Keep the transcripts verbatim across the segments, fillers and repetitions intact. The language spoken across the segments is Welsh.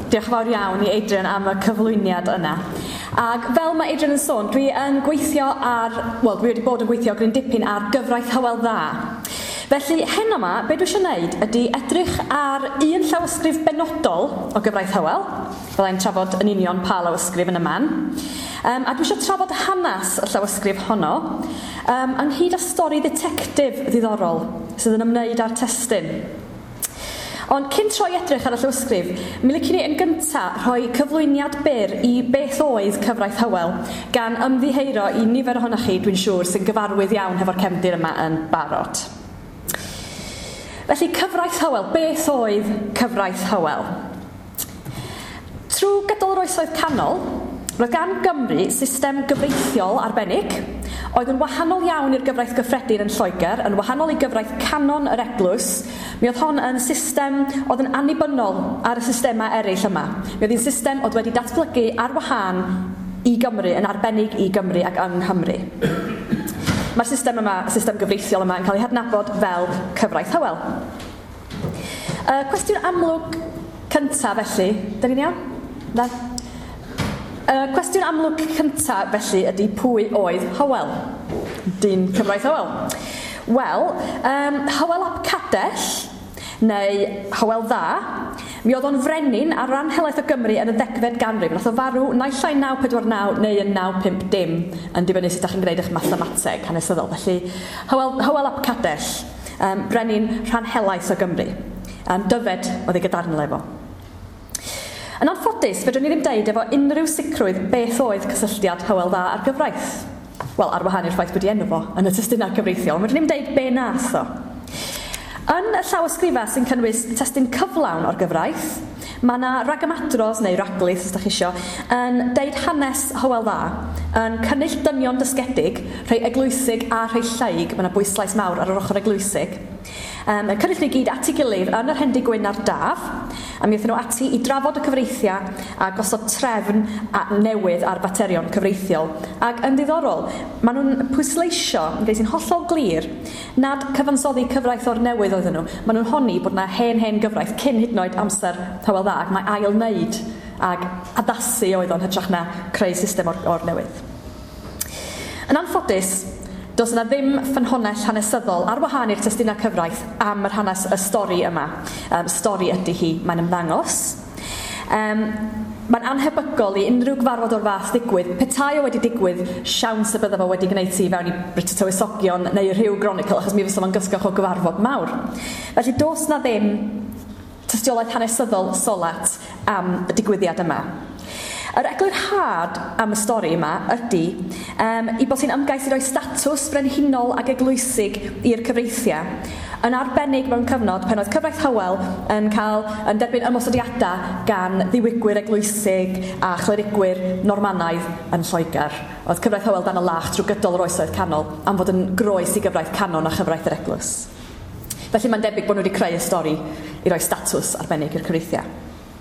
Diolch yn fawr iawn i Adrian am y cyflwyniad yna. Ac fel mae Adrian yn sôn, dwi yn gweithio ar, wel, dwi wedi bod yn gweithio gryn dipyn ar gyfraith Hywel Dda. Felly, hyn yma, be dwi eisiau gwneud ydy edrych ar un llawysgrif benodol o gyfraith Hywel, fel ein trafod yn union pa lawysgrif yn y man. Um, a dwi eisiau trafod hanes y llawysgrif honno, um, ynghyd â stori detectif ddiddorol sydd yn ymwneud â'r testyn. Ond cyn troi edrych ar y llawysgrif, mi lici ni yn gyntaf rhoi cyflwyniad byr i beth oedd cyfraith Hywel, gan ymddiheuro i nifer ohonoch chi, dwi'n siŵr, sy'n gyfarwydd iawn hefo'r cefndir yma yn barod. Felly, cyfraith Hywel, beth oedd cyfraith Hywel? Trwy gydol yr oesoedd canol, roedd gan Gymru system gyfreithiol arbennig, oedd yn wahanol iawn i'r gyfraith gyffredin yn Lloegr, yn wahanol i gyfraith canon yr eglwys. Mi oedd hon yn system oedd yn annibynnol ar y systemau eraill yma. Mi oedd hi'n system oedd wedi datblygu ar wahân i Gymru, yn arbennig i Gymru ac yng Nghymru. Mae'r system yma, system gyfreithiol yma, yn cael ei hadnabod fel cyfraith Hywel. Uh, cwestiwn amlwg cyntaf felly, dyn ni'n iawn? Da? Uh, cwestiwn amlwg cyntaf felly ydy pwy oedd Hywel? Dyn cyfraith Hywel. Wel, um, Hywel ap Cadell, neu Hywel Dda, mi oedd o'n frenin ar ran helaeth o Gymru yn y ddegfed ganrif. Nath o farw naill ai naw pedwar naw neu yn naw pump dim, yn dibynnu sut ydych chi'n gwneud eich mathemateg hanesyddol. Felly, Hywel, Hywel ap Cadell, um, brenin rhan helaeth o Gymru. Um, dyfed oedd ei gadarnle fo. Yn anffodus, fedrwn ni ddim deud efo unrhyw sicrwydd beth oedd cysylltiad Hywel Dda ar gyfraith. Wel, ar wahân i'r ffaith bod i enw fo yn y testynau cyfreithiol, fedrwn ni ddim deud be nath o. Yn y llawysgrifau sy'n cynnwys testyn cyflawn o'r gyfraith, mae yna ragamadros neu raglydd, os ydych chi isio, yn deud hanes Hywel Dda, yn cynnyll dynion dysgedig, rhai eglwysig a rhai lleig, mae yna bwyslais mawr ar yr ochr eglwysig. Um, yn cynnyll ni gyd ati gilydd yn yr hendi gwyn a'r daf, a mi wnaethon nhw ati i drafod y cyfreithia a gosod trefn a newydd ar baterion cyfreithiol. Ac yn ddiddorol, maen nhw'n pwysleisio, yn gwneud sy'n hollol glir, nad cyfansoddi cyfraith o'r newydd oedden nhw. Maen nhw'n honni bod yna hen hen gyfraith cyn hyd yn oed amser Hywel Dda, ac mae ail wneud ac addasu oedd o'n hytrach na creu system o'r, or newydd. Yn anffodus, does yna ddim ffynhonell hanesyddol ar wahân i'r testunau cyfraith am yr hanes y stori yma. Um, stori ydy hi, mae'n ymddangos. Um, mae'n anhebygol i unrhyw gyfarfod o'r fath digwydd. Petai o wedi digwydd, siawns y bydda fo wedi gwneud ti fewn i British Tywysogion neu Rhyw Chronicle, achos mi fysa fo'n gysgach o gyfarfod mawr. Felly dos na ddim tystiolaeth hanesyddol solat am y digwyddiad yma. Yr eglurhad am y stori yma ydy um, i bod sy'n ymgais i roi statws frenhinol ac eglwysig i'r cyfreithiau yn arbennig mewn cyfnod pan oedd cyfraith Hywel yn cael yn derbyn ymosodiadau gan ddiwygwyr eglwysig a chlerigwyr Normanaidd yn Lloegr. Oedd cyfraith Hywel dan y lach trwy gydol yr oesoedd canol am fod yn groes i gyfraith canon a chyfraith yr eglwys. Felly mae'n debyg bod nhw wedi creu y stori i roi statws arbennig i'r cyfreithiau.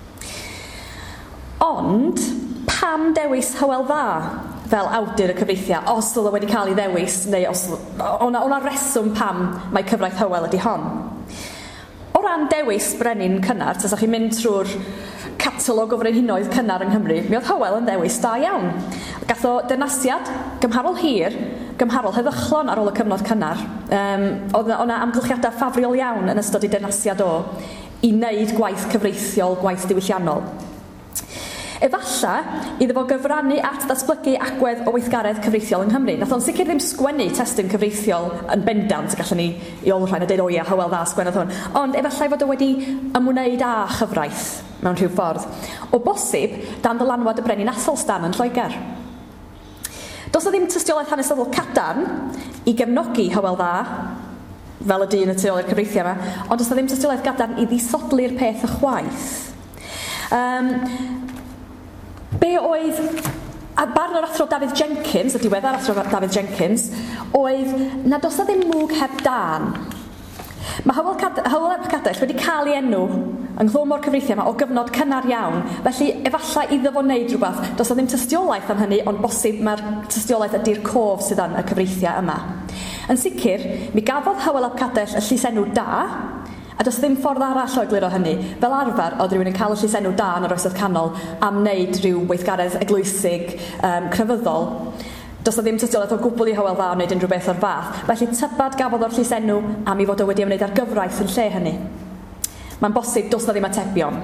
Ond, pam dewis Hywel Dda fel awdur y cyfreithiau, os oedd o wedi cael ei ddewis, neu os o'na, o'na reswm pam mae cyfraith Hywel ydy hon? O ran dewis brenin cynnar, tas o'ch chi'n mynd trwy'r catalog o frenhinoedd cynnar yng Nghymru, mi oedd Hywel yn ddewis da iawn. Gath o dynasiad gymharol hir, gymharol heddychlon ar ôl y cyfnod cynnar. Um, oedd o'na amgylchiadau ffafriol iawn yn ystod ei dynasiad o i wneud gwaith cyfreithiol, gwaith diwylliannol. Efalla, iddo fo gyfrannu at ddatblygu agwedd o weithgaredd cyfreithiol yng Nghymru. Nath o'n sicr ddim sgwennu testyn cyfreithiol yn bendant, gallwn ni i olrhain a deud, o ia, Hywel Dda sgwennodd hwn. Ond efallai fod o wedi ymwneud â chyfraith mewn rhyw ffordd. O bosib, dan ddylanwad y brenin Athelstan yn Lloegr. Does o ddim tystiolaeth hanesyddol cadarn i gefnogi Hywel Dda, fel y dyn y tu ôl i'r cyfreithiau yma, ond does o ddim tystiolaeth gadarn i ddisodli'r peth y chwaith. Um, Be oedd, a barn o'r athro David Jenkins, y diweddar athro David Jenkins, oedd nad oes na ddim mwg heb dan. Mae Hywel ap Cadell wedi cael ei enw yng nghlwm o'r cyfreithiau yma o gyfnod cynnar iawn, felly efallai iddo fo wneud rhywbeth. Does na ddim tystiolaeth am hynny, ond bosib mae'r tystiolaeth ydy'r cof sydd yn y cyfreithiau yma. Yn sicr, mi gafodd Hywel ap Cadell y llysenw da, A does ddim ffordd arall o egluro hynny. Fel arfer, oedd rhywun yn cael y llysenw da yn yr Oesoedd Canol am wneud rhyw weithgaredd eglwysig um, crefyddol. Does na ddim tystiolaeth o gwbl i Hywel Dda o wneud unrhyw beth o'r fath. Felly tybad gafodd o'r llysenw am ei fod o wedi ymwneud â'r gyfraith yn lle hynny. Mae'n bosib dos na ddim atebion.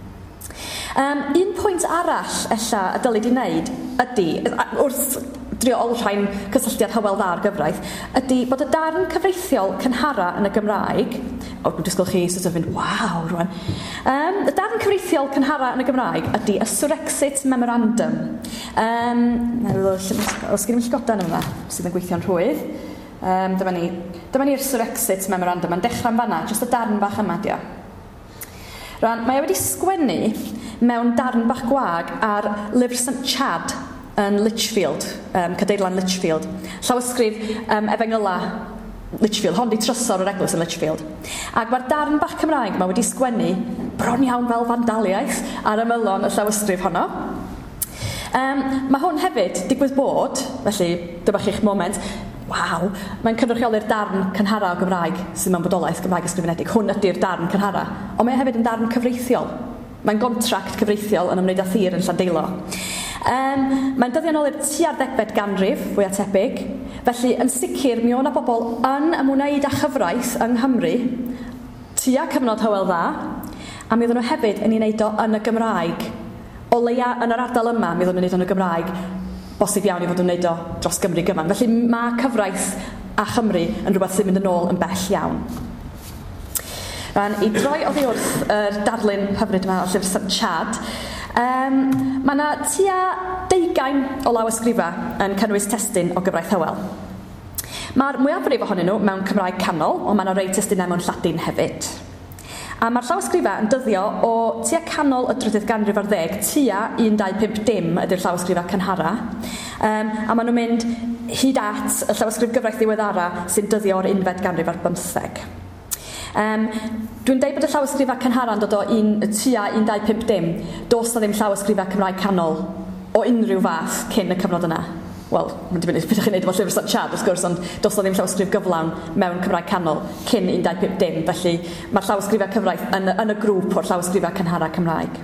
Um, un pwynt arall ella y dylid i wneud ydy, wrth drio olrhain cysylltiad Hywel Dda ar gyfraith, ydy bod y darn cyfreithiol cynhara yn y Gymraeg, o, dwi'n disgwyl chi sort of fynd, waw, rwan. Um, y darn cyfreithiol cynhara yn y Gymraeg ydy y Surexit Memorandum. Um, os gen i'n llygodan yma, sydd yn gweithio'n rhwydd. Um, dyma ni, dyma ni'r Surexit Memorandum, mae'n dechrau'n fanna, jyst y darn bach yma dio. Rwan, mae wedi sgwennu mewn darn bach gwag ar Lyfr Saint Chad yn Lichfield, um, Cadeirlan Lichfield. Llawysgrif um, Efengyla Lichfield, hon di trysor o'r eglwys yn Lichfield. Ac mae'r darn bach Cymraeg mae wedi sgwennu bron iawn fel fandaliaeth ar ymylon y llawysgrif honno. Um, mae hwn hefyd digwydd bod, felly dyma chi'ch moment, waw, mae'n cynrychioli'r darn cynhara o Gymraeg sydd mewn bodolaeth Gymraeg ysgrifenedig. Hwn ydy'r darn cynhara, ond mae hefyd yn darn cyfreithiol. Mae'n gontract cyfreithiol yn ymwneud â thir yn Llandeilo. Um, mae'n dyddiau nôl i'r tua'r ddegfed ganrif, fwy a tebyg. Felly, yn sicr, mi o'na bobl yn ymwneud â chyfraith yng Nghymru, tua cyfnod Hywel Dda, a mi oedden nhw hefyd yn ei wneud o yn y Gymraeg. O leia yn yr ardal yma, mi oedden nhw'n wneud o yn y Gymraeg, bosib iawn i fod yn wneud o dros Gymru gyfan. Felly, mae cyfraith a Chymru yn rhywbeth sy'n mynd yn ôl yn bell iawn. Rhan, i droi oddi wrth yr darlun hyfryd yma o Llyfr Saint Chad, um, mae yna tua deugain o lawysgrifa yn cynnwys testun o gyfraith Hywel. Mae'r mwyafrif ohonyn nhw mewn Cymraeg canol, ond mae yna rei testunau mewn Lladin hefyd. A mae'r llawysgrifa yn dyddio o tua canol y drydydd ganrif ar ddeg, tua un dau pump dim ydy'r llawysgrifa cynhara. Um, a maen nhw'n mynd hyd at y llawysgrif gyfraith ddiweddara sy'n dyddio o'r unfed ganrif ar bymtheg. Um, Dwi'n deud bod y llawysgrifa cynhara yn dod o un, tua un dau pump dim. Dos na ddim llawysgrifa Cymraeg canol o unrhyw fath cyn y cyfnod yna. Wel, mae'n dibynnu beth ydych chi'n neud efo Llyfr Saint Chad, wrth gwrs, ond dos na ddim llawysgrif gyflawn mewn Cymraeg canol cyn un dau pump dim. Felly mae'r llawysgrifa cyfraith yn, yn y grŵp o'r llawysgrifa cynhara Cymraeg.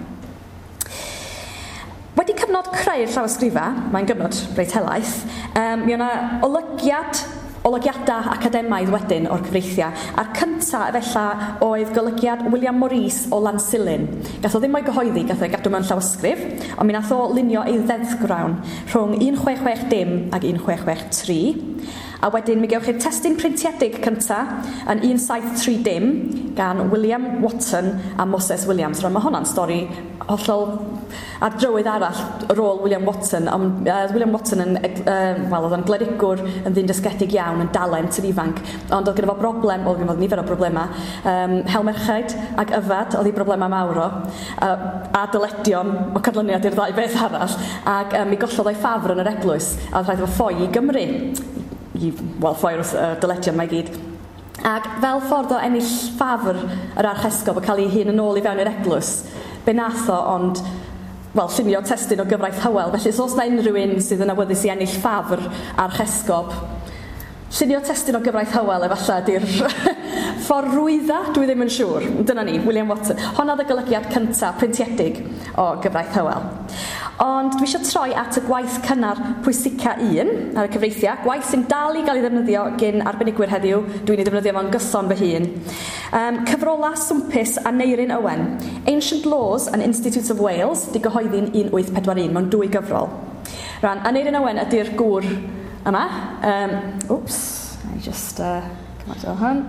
Wedi cyfnod creu'r llawysgrifa, mae'n gyfnod reit helaeth, um, mi o'na olygiad olygiadau academaidd wedyn o'r cyfreithiau, a'r cyntaf efella oedd golygiad William Maurice o Lansilin. Gath o ddim o'i gyhoeddi, gath o'i gadw mewn llawysgrif, ond mi nath o lunio ei ddeddgrawn rhwng un chwech chwech dim ac un chwech chwech tri. A wedyn mi gewch chi'r testun printiedig cyntaf yn un saith tri dim gan William Watson a Moses Williams. Rwy'n mae hwnna'n stori hollol a drywydd arall rôl William Watson. Ond uh, William Watson yn, uh, wel, oedd yn glerigwr yn ddyn dysgedig iawn, yn dalent yn ifanc, ond oedd gyda fo broblem, oedd gyda fo nifer o broblemau, um, helmerchaid ac yfad oedd ei broblemau mawr o, uh, a dyledion o canlyniad i'r ddau beth arall, ac um, mi gollodd o'i ffafr yn yr eglwys, a oedd rhaid efo ffoi i Gymru. I, wel, ffoi wrth uh, dyledion mae gyd. Ac fel ffordd o ennill ffafr yr archesgob o cael ei hun yn ôl i fewn i'r eglwys, be nath o, ond wel, llunio testun o gyfraith Hywel. Felly, os oes na unrhyw un sydd yn awyddus i ennill ffafr archesgob, llunio testun o gyfraith Hywel efallai ydy'r ffordd rwydda, dwi ddim yn siŵr. Dyna ni, William Watson. Honna oedd y golygiad cyntaf printiedig o gyfraith Hywel. Ond dwi eisiau troi at y gwaith cynnar pwysica un ar y cyfreithiau, gwaith sy'n dal i gael ei ddefnyddio gyn arbenigwyr heddiw, dwi'n ei ddefnyddio fo'n gyson fy hun. Um, cyfrola swmpus a Neirin Owen, Ancient Laws and Institutes of Wales, di gyhoeddi'n un wyth pedwar un, mewn dwy gyfrol. Rhan, a Neirin Owen ydy'r gŵr yma. Um, oops, I just uh, come out o hwn.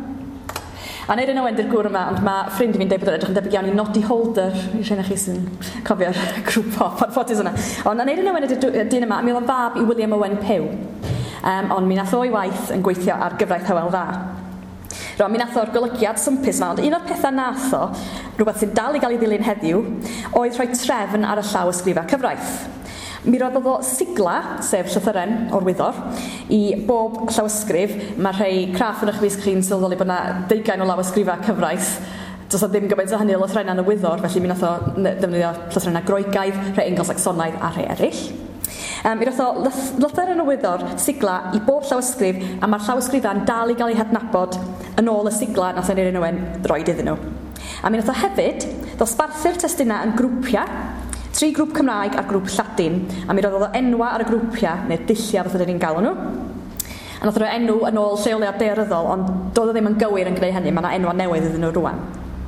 A Neirin Owen ydy'r gŵr yma, ond mae ffrind i fi'n deud bod yn edrych yn debyg iawn i Noddy Holder, i rhain chi sy'n cofio'r grŵp pop a'r ffotos yna. Ond a Neirin Owen ydy'r dyn yma, mi oedd yn fab i William Owen Pew. Um, ond mi nath o'i waith yn gweithio ar gyfraith Hywel Dda. Rwan, mi nath o'r golygiad swmpus yma, ond un o'r pethau nath o, rhywbeth sy'n dal i gael ei ddilyn heddiw, oedd rhoi trefn ar y llaw ysgrifa cyfraith. Mi roedd o sigla, sef llythyren o'r wyddor, i bob llawysgrif. Mae rhai craff yn eich wisg chi'n sylweddoli bod yna deugain o lawysgrifa cyfraith. Does o ddim gymaint o hynny o lythrennau yn y wyddor, felly mi nath o ddefnyddio llythrennau Groegaidd, rhai Anglo-Saxonaidd a rhai eraill. Um, mi roedd o lythyr yn wyddor sigla i bob llawysgrif, a mae'r llawysgrifau'n dal i gael eu hadnabod yn ôl y sigla nath Aneurin Owen droed iddyn nhw. A mi roedd o hefyd, ddosbarthu'r testunau yn grwpia, tri grŵp Cymraeg a grŵp Lladin, a mi roedd o enwa ar y grwpia, neu'r dullia fath ydyn ni'n galw nhw. A nath o'r enw yn ôl lleoliad daearyddol, ond doedd o ddim yn gywir yn gwneud hynny, mae yna enwa newydd iddyn nhw rwan.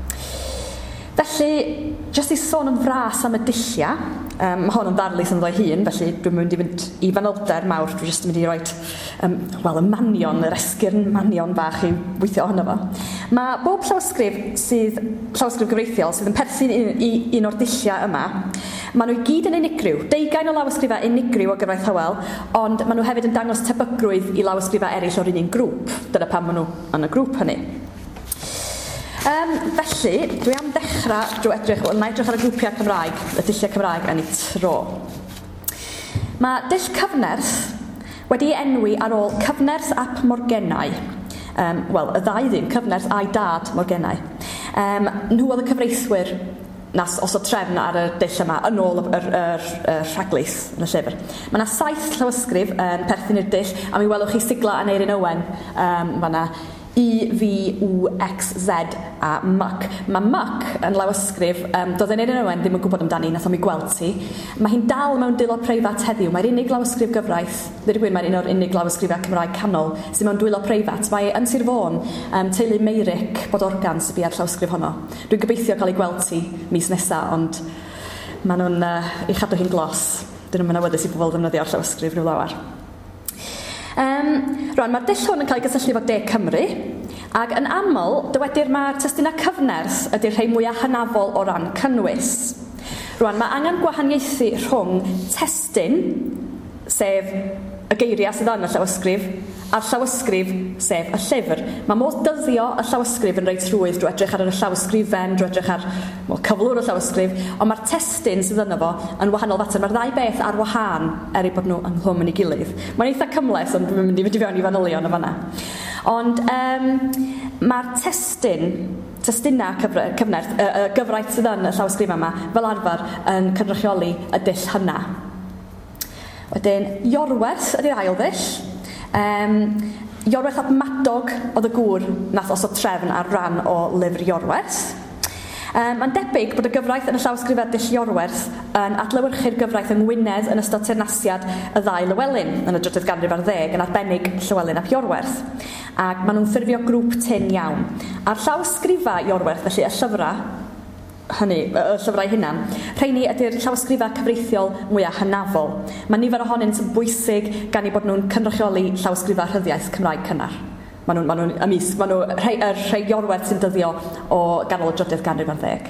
Felly, jyst i sôn yn fras am y dullia, um, mae hon yn ddarlus yn ddoi hun, felly dwi'n mynd i fynd i fanylder mawr, dwi'n jyst yn mynd i roi um, wel, y manion, yr esgyrn manion bach i weithio ohono fo. Mae bob llawysgrif sydd, llawysgrif gyfreithiol sydd yn perthyn i, i un o'r dullia yma, maen nhw i gyd yn unigryw, deugain o lawysgrifau unigryw o gyfraith Hywel, ond maen nhw hefyd yn dangos tebygrwydd i lawysgrifau eraill o'r un grŵp. Dyna pam maen nhw yn y grŵp hynny. Um, felly, dwi am dechrau drwy edrych, wel, na edrych ar y grwpiau Cymraeg, y dulliau Cymraeg yn ei tro. Mae dull cyfnerth wedi enwi ar ôl cyfnerth ap Morgennau. Um, Wel, y ddau ddyn, cyfnerth a'i dad Morgennau. Um, nhw oedd y cyfreithwyr nas os o trefn ar y dull yma yn ôl y, y, y, y rhaglith yn y llyfr. Mae yna saith llawysgrif yn perthyn i'r dull, a mi welwch chi sigla Aneurin Owen um, fanna. I, V, W, X, Z a M C. Mae M C yn lawysgrif, um, doedd Aneurin Owen ddim yn gwybod amdani, nath o mi gweld ti. Mae hi'n dal mewn dwylo preifat heddiw. Mae'r unig lawysgrif gyfraith, ddweud y gwir, mae'r un o'r unig lawysgrifau Cymraeg canol sydd mewn dwylo preifat. Mae yn Sir Fôn, um, teulu Meiric Bodorgan sydd bu ar llawysgrif honno. Dwi'n gobeithio cael ei gweld ti mis nesaf, ond maen nhw'n uh, ei chadw hi'n glos. Dyn nhw'n awyddus i bobl ddefnyddio'r llawysgrif rhyw lawar. Um, Rwan, mae'r dull hwn yn cael ei gysylltu fo De Cymru, ac yn aml, dywedir mae'r testunau cyfnerth ydy'r rhai mwyaf hynafol o ran cynnwys. Rwan, mae angen gwahaniaethu rhwng testun, sef y geiriau sydd yn y llawysgrif, a'r llawysgrif, sef y llyfr. Mae modd dyddio y llawysgrif yn reit rwydd drwy edrych ar y llawysgrifen, drwy edrych ar well, cyflwr y llawysgrif, ond mae'r testun sydd yno fo yn wahanol fater. Mae'r ddau beth ar wahân er ei bod nhw yn hlwm yn ei gilydd. Mae'n eitha cymles, ond dwi'n mynd i fynd i fewn i fanylion o fanna. Ond um, mae'r testun, testunau cyfnerth, y, y gyfraith sydd yn y llawysgrif yma, fel arfer yn cynrychioli y dull hynna. Wedyn, Iorwerth ydy'r ail ddull. Um, Iorwerth ap Madog oedd y gŵr nath os o trefn ar ran o lyfr Iorwerth. Um, Mae'n debyg bod y gyfraith yn y llawysgrifau dull Iorwerth yn adlewyrchu'r gyfraith yng Ngwynedd yn ystod teyrnasiad y ddau Lywelyn yn y drydydd ganrif ar ddeg, yn arbennig Llywelyn ap Iorwerth. Ac maen nhw'n ffurfio grŵp tyn iawn. A'r llawysgrifau Iorwerth, felly y llyfrau, hynny, y llyfrau hunan, rheini ydy'r llawysgrifau cyfreithiol mwyaf hynafol. Mae nifer ohonynt yn bwysig gan ei bod nhw'n cynrychioli llawysgrifau rhyddiaeth Cymraeg cynnar. Maen nhw'n ma nhw, ymysg, maen nhw rhai, er, rhai Iorwerth sy'n dyddio o ganol y drydydd ganrif ar ddeg.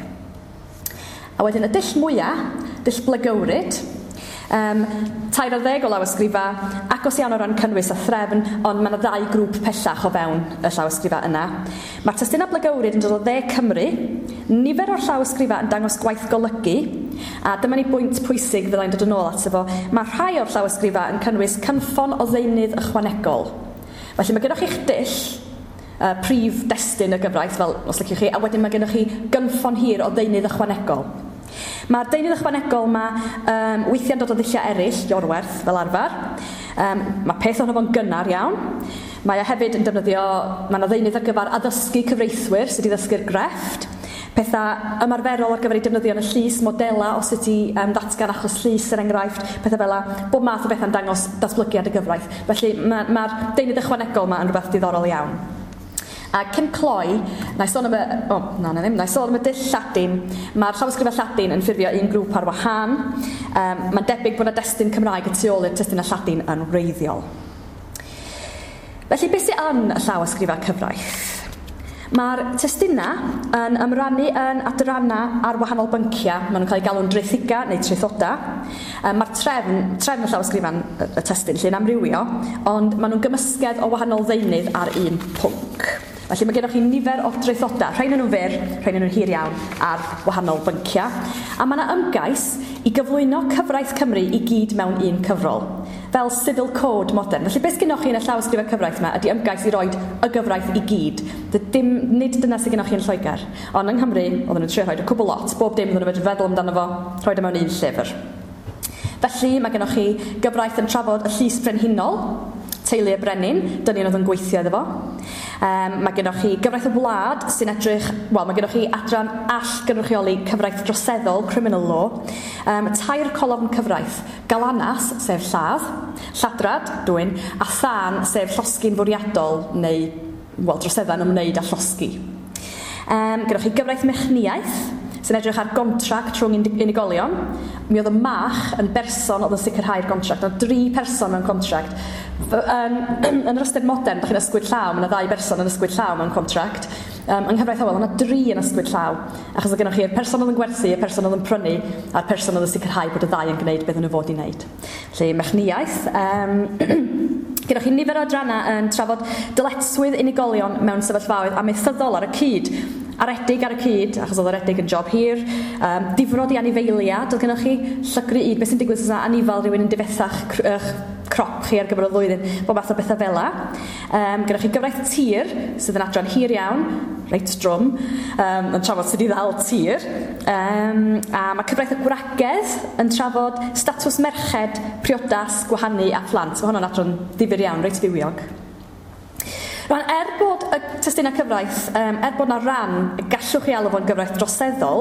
A wedyn y dull mwyaf, dull blygywryd, um, tair ar ddeg o lawysgrifau, agos iawn o ran cynnwys a threfn, ond mae yna ddau grŵp pellach o fewn y llawysgrifau yna. Mae'r testunau blygywryd yn dod o De Cymru, nifer o'r llawysgrifau yn dangos gwaith golygu, a dyma ni bwynt pwysig fyddai'n dod yn ôl ato fo. Mae rhai o'r llawysgrifau yn cynnwys cynffon o ddeunydd ychwanegol. Felly mae gennych chi'ch dull, uh, prif destun y gyfraith, fel os liciwch chi, a wedyn mae gennych chi gynffon hir o ddeunydd ychwanegol. Mae'r deunydd ychwanegol yma um, weithiau'n dod o ddulliau eraill, Iorwerth, fel arfer. Um, mae peth o'n efo'n gynnar iawn. Mae e hefyd yn defnyddio, mae yna ddeunydd ar gyfer addysgu cyfreithwyr sydd wedi ddysgu'r grefft. Pethau ymarferol ar gyfer ei defnyddio yn y llys, modela o sut i um, datgan achos llys er enghraifft, pethau fel la, bob math o bethau'n dangos datblygiad y gyfraith. Felly mae'r ma deunydd ychwanegol yma yn rhywbeth diddorol iawn. A cyn cloi, na i sôn am y, o, na, na ddim, na i sôn am y dull Lladin. Mae'r llawysgrifau Lladin yn ffurfio un grŵp ar wahân. Um, Mae'n debyg bod y destun Cymraeg y tu ôl i'r testunau Lladin yn wreiddiol. Felly, beth sydd yn y llawysgrifau cyfraith? Mae'r testunau yn ymrannu yn adrannau ar wahanol bynciau. Maen nhw'n cael ei galw'n draethiga neu traethoda. Um, Mae'r trefn, trefn y llawysgrifan y testun lle'n amrywio, ond maen nhw'n gymysgedd o wahanol ddeunydd ar un pwnc. Felly mae gennych chi nifer o draethoda, rhain yn nhw'n fyr, rhain yn nhw'n hir iawn ar wahanol bynciau. A mae yna ymgais i gyflwyno cyfraith Cymru i gyd mewn un cyfrol, fel civil code modern. Felly beth gennych chi yn y llawysgrifau cyfraith yma ydy ymgais i roed y gyfraith i gyd. Dim, nid dyna sydd gennych chi yn Lloegr. Ond yng Nghymru, oedden nhw'n trio rhoi y cwbl lot, bob dim oedden nhw'n feddwl amdano fo, rhoi mewn un llyfr. Felly mae gennych chi gyfraith yn trafod y llys brenhinol, teulu y brenin, dynion oedd yn gweithio iddo fo. Um, mae gennych chi gyfraith y wlad sy'n edrych, wel, mae gennych chi adran all gynrychioli cyfraith droseddol, criminal law, um, tair colofn cyfraith, galanas, sef lladd, lladrad, dwyn, a than, sef llosgi'n fwriadol, neu, wel, drosedda'n ymwneud â llosgi. Um, gennych chi gyfraith mechniaeth, sy'n edrych ar gontract rhwng unigolion. Mi oedd y mach yn berson oedd yn sicrhau'r gontract. Oedd dri person mewn gontract. Yn, yn yr ystod modern, da chi'n ysgwyd llaw, mae yna ddau berson yn ysgwyd llaw mewn contract. Um, yng Nghyfraith Hywel, yna dri yn ysgwyd llaw. Achos oedd gennych chi'r person oedd yn gwerthu, y person oedd yn prynu, a'r person oedd yn sicrhau bod y ddau yn gwneud beth yn y fod i wneud. Felly, mechniaeth. Um, Gennych chi nifer o adrannau yn trafod dyletswydd unigolion mewn sefyllfaoedd amaethyddol ar y cyd. Aredig ar y cyd, achos oedd aredig yn job hir, um, difrod i anifeiliad, oedd gennych chi llygru i, beth sy'n digwydd sy'n anifal rhywun yn difethach uh, crop chi ar gyfer y ddwyddyn, bob math o bethau fela. Um, gennych chi gyfraith tir, sydd yn adran hir iawn, reit drwm, um, yn trafod sydd i ddal tir. Um, a mae cyfraith y gwragedd yn trafod statws merched, priodas, gwahanu a phlant. Mae hwnna'n adran ddifyr iawn, reit ddiwiog. Rwan, er bod y testunau cyfraith, um, er bod yna ran y gallwch chi alw fo'n gyfraith droseddol,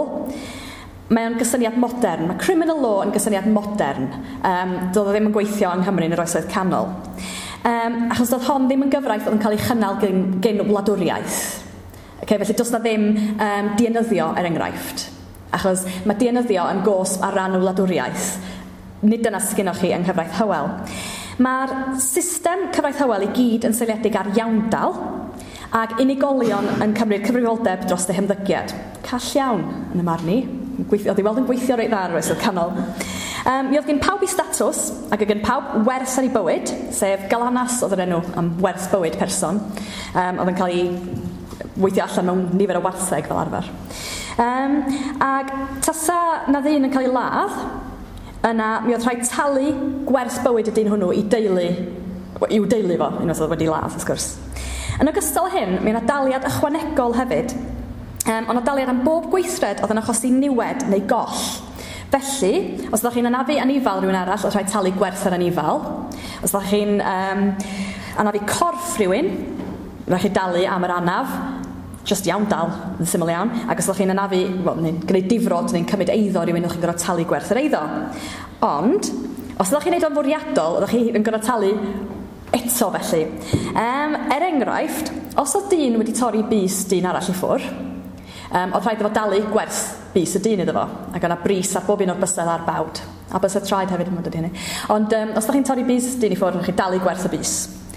mae o'n gysyniad modern. Mae criminal law yn gysyniad modern. Um, doedd o ddim yn gweithio yng Nghymru yn yr oesoedd canol. Um, achos doedd hon ddim yn gyfraith oedd yn cael ei chynnal gen, gen wladwriaeth. Okay, felly does na ddim um, dienyddio er enghraifft. Achos mae dienyddio yn gosb ar ran y wladwriaeth. Nid dyna sydd gennych chi yng Nghyfraith Hywel. Mae'r system cyfraith Hywel i gyd yn seiliedig ar iawndal ac unigolion yn cymryd cyfrifoldeb dros y hymddygiad. Call iawn yn y marn ni. Oedd i weld yn gweithio reit dda ar oesoedd canol. Um, mi oedd gen pawb i statws ac oedd gen pawb wers ar ei bywyd, sef galanas oedd yr enw am wers bywyd person. Um, oedd yn cael ei weithio allan mewn nifer o wartheg fel arfer. Um, ac tasa na ddyn yn cael ei ladd, yna mi oedd rhaid talu gwers bywyd y dyn hwnnw i deulu, i'w deulu fo, unwaith oedd wedi ladd, wrth gwrs. Yn ogystal â hyn, mi yna daliad ychwanegol hefyd. Um, ond o daliad am bob gweithred oedd yn achosi niwed neu goll. Felly, os ydych chi'n anafu anifal rhywun arall, oedd rhaid talu gwerth ar anifal. Os ydych chi'n um, anafu corff rhywun, rhaid chi dalu am yr anaf, just iawn dal, yn syml iawn, ac os ydych chi'n anafu, wel, neu'n gwneud difrod neu'n cymryd eiddo rhywun, ydych chi'n gorfod talu gwerth yr eiddo. Ond, os ydych chi'n neud o'n fwriadol, ydych chi'n gorfod talu eto felly. Um, er enghraifft, os oedd dyn wedi torri bys dyn arall i ffwr, um, oedd rhaid efo dalu gwerth bys y dyn iddo fo, ac yna bris ar bob un o'r bysedd ar bawd. A bysedd traed hefyd yn mynd hynny. Ond um, os ydych chi'n torri bys dyn i ffwr, ydych chi'n dalu gwerth y bys.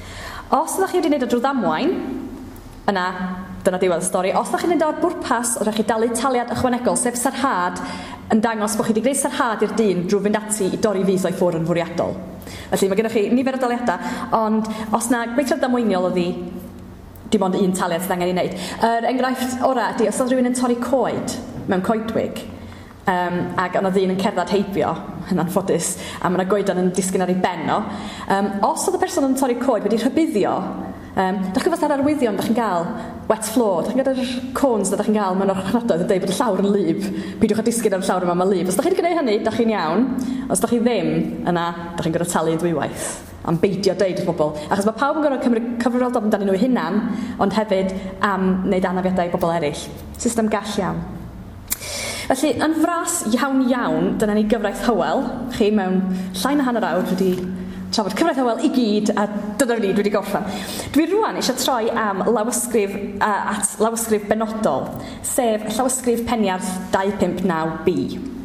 Os ydych chi wedi gwneud o drwy ddamwain, yna, dyna diwedd y stori. Os ydych chi'n mynd o'r bwrpas, ydych chi dalu taliad ychwanegol, sef sarhad, yn dangos bod chi wedi gwneud sarhad i'r dyn drwy fynd ati i dorri fys o'i ffwr yn fwriadol. Felly mae gennych chi nifer o daliadau, ond os na gweithred damweiniol oedd hi, dim ond un taliad sydd angen i wneud. Yr enghraifft ora ydy, os oedd rhywun yn torri coed mewn coedwig, um, ac yna ddyn yn cerdded heibio, hynna'n ffodus, a mae yna goedan yn disgyn ar ei ben o, um, os oedd y person yn torri coed wedi rhybuddio, Um, da chi'n fath ar arwyddion, da chi'n gael wet floor, da chi'n gael yr cones da chi'n gael mewn o'r chnadoedd yn dweud bod y llawr yn lyb. Peidiwch â disgyn ar y llawr yma, mae lyb. Os da chi'n gwneud hynny, da chi'n iawn. Os da chi ddim, yna, da chi'n gorfod talu ddwywaith. Am beidio deud wrth bobl. Achos mae pawb yn gorfod cymryd cyfrifoldeb amdanyn nhw hunan, ond hefyd am wneud anafiadau i bobl eraill. System gall iawn. Felly, yn fras iawn iawn, dyna ni gyfraith Hywel. Chi mewn llai na hanner awr wedi trafod cyfraith Hywel i gyd, a dyna ni, dwi wedi gorffan. Dwi rwan eisiau troi am lawysgrif, uh, at lawysgrif benodol, sef llawysgrif penniarth dau pump naw B.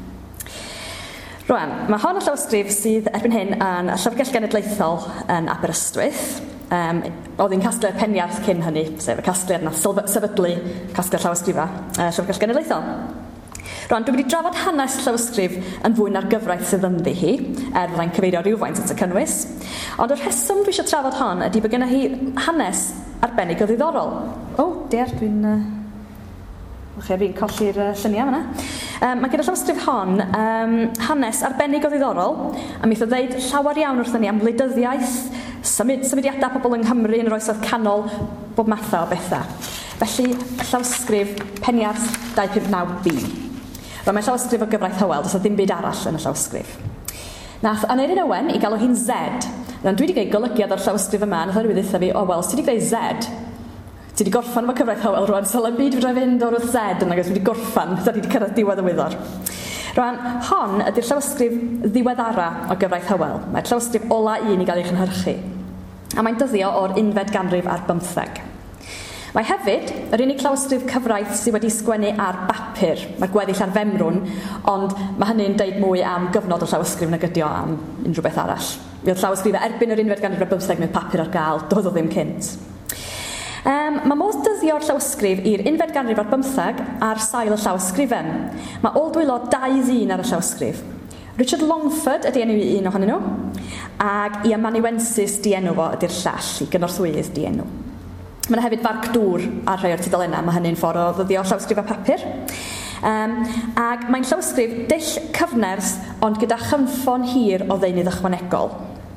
Rwan, mae hon y llawysgrif sydd erbyn hyn yn Llyfrgell Genedlaethol yn Aberystwyth. Um, oedd hi'n casgliad penniarth cyn hynny, sef y casgliad yna sefydlu casgliad llawysgrifa uh, Llyfrgell Genedlaethol. Rwan, dwi'n mynd i drafod hanes llawysgrif yn fwy na'r gyfraith sydd ynddi hi, er fyddai'n cyfeirio rhywfaint at y cynnwys. Ond yr rheswm dwi eisiau trafod hon ydy bod gennych hi hanes arbennig o ddiddorol. O, oh, dear, dwi'n... Uh... O'ch fi'n colli'r uh, lluniau yma. Um, mae gyda llawysgrif hon um, hanes arbennig o ddiddorol, a mi ddweud ddeud llawer iawn wrthyn ni am wleidyddiaeth, symud, symudiadau pobl yng Nghymru yn yr oesoedd canol, bob matha o bethau. Felly, llawysgrif penniarth dau pump naw B. Rwan, mae llawysgrif o gyfraith Hywel, does o ddim byd arall yn y llawysgrif. Nath Aneurin Owen i galw hi'n Z. Rwan, dwi wedi gwneud golygiad o'r llawysgrif yma, nath rhywun ddeitha fi, o wel, os ti wedi gwneud Z, ti wedi gorffan efo cyfraith Hywel rwan, so yn byd fydra fynd o'r Z yna, gos wedi gorffan, da ni wedi cyrraedd diwedd y wyddor. Rwan, hon ydy'r llawysgrif ddiweddara o gyfraith Hywel. Mae'r llawysgrif ola un i gael ei chynhyrchu. A mae'n dyddio o'r unfed ganrif ar bymtheg. Mae hefyd yr unig llawysgrif cyfraith sydd wedi sgwennu ar bapur. Mae'r gweddill ar femrwn, ond mae hynny'n deud mwy am gyfnod o llawysgrif nag ydi o am unrhyw beth arall. Fydd llawysgrif erbyn yr unfed ganrif ar bymtheg mewn papur ar gael, doedd o ddim cynt. Um, mae modd dyddio'r llawysgrif i'r unfed ganrif ar bymtheg ar sail y llawysgrifen. Mae ôl dwylo dau ddyn ar y llawysgrif. Richard Longford ydy enw i un ohonyn nhw, ac i amanuensis di enw fo ydy'r llall, i gynorthwyydd di enw. Mae yna hefyd farc dŵr ar rhai o'r tudalennau, mae hynny'n ffordd o ddyddio llawysgrif a papur. Um, ac mae'n llawysgrif dull cyfnerth, ond gyda chymffon hir o ddeunydd ychwanegol.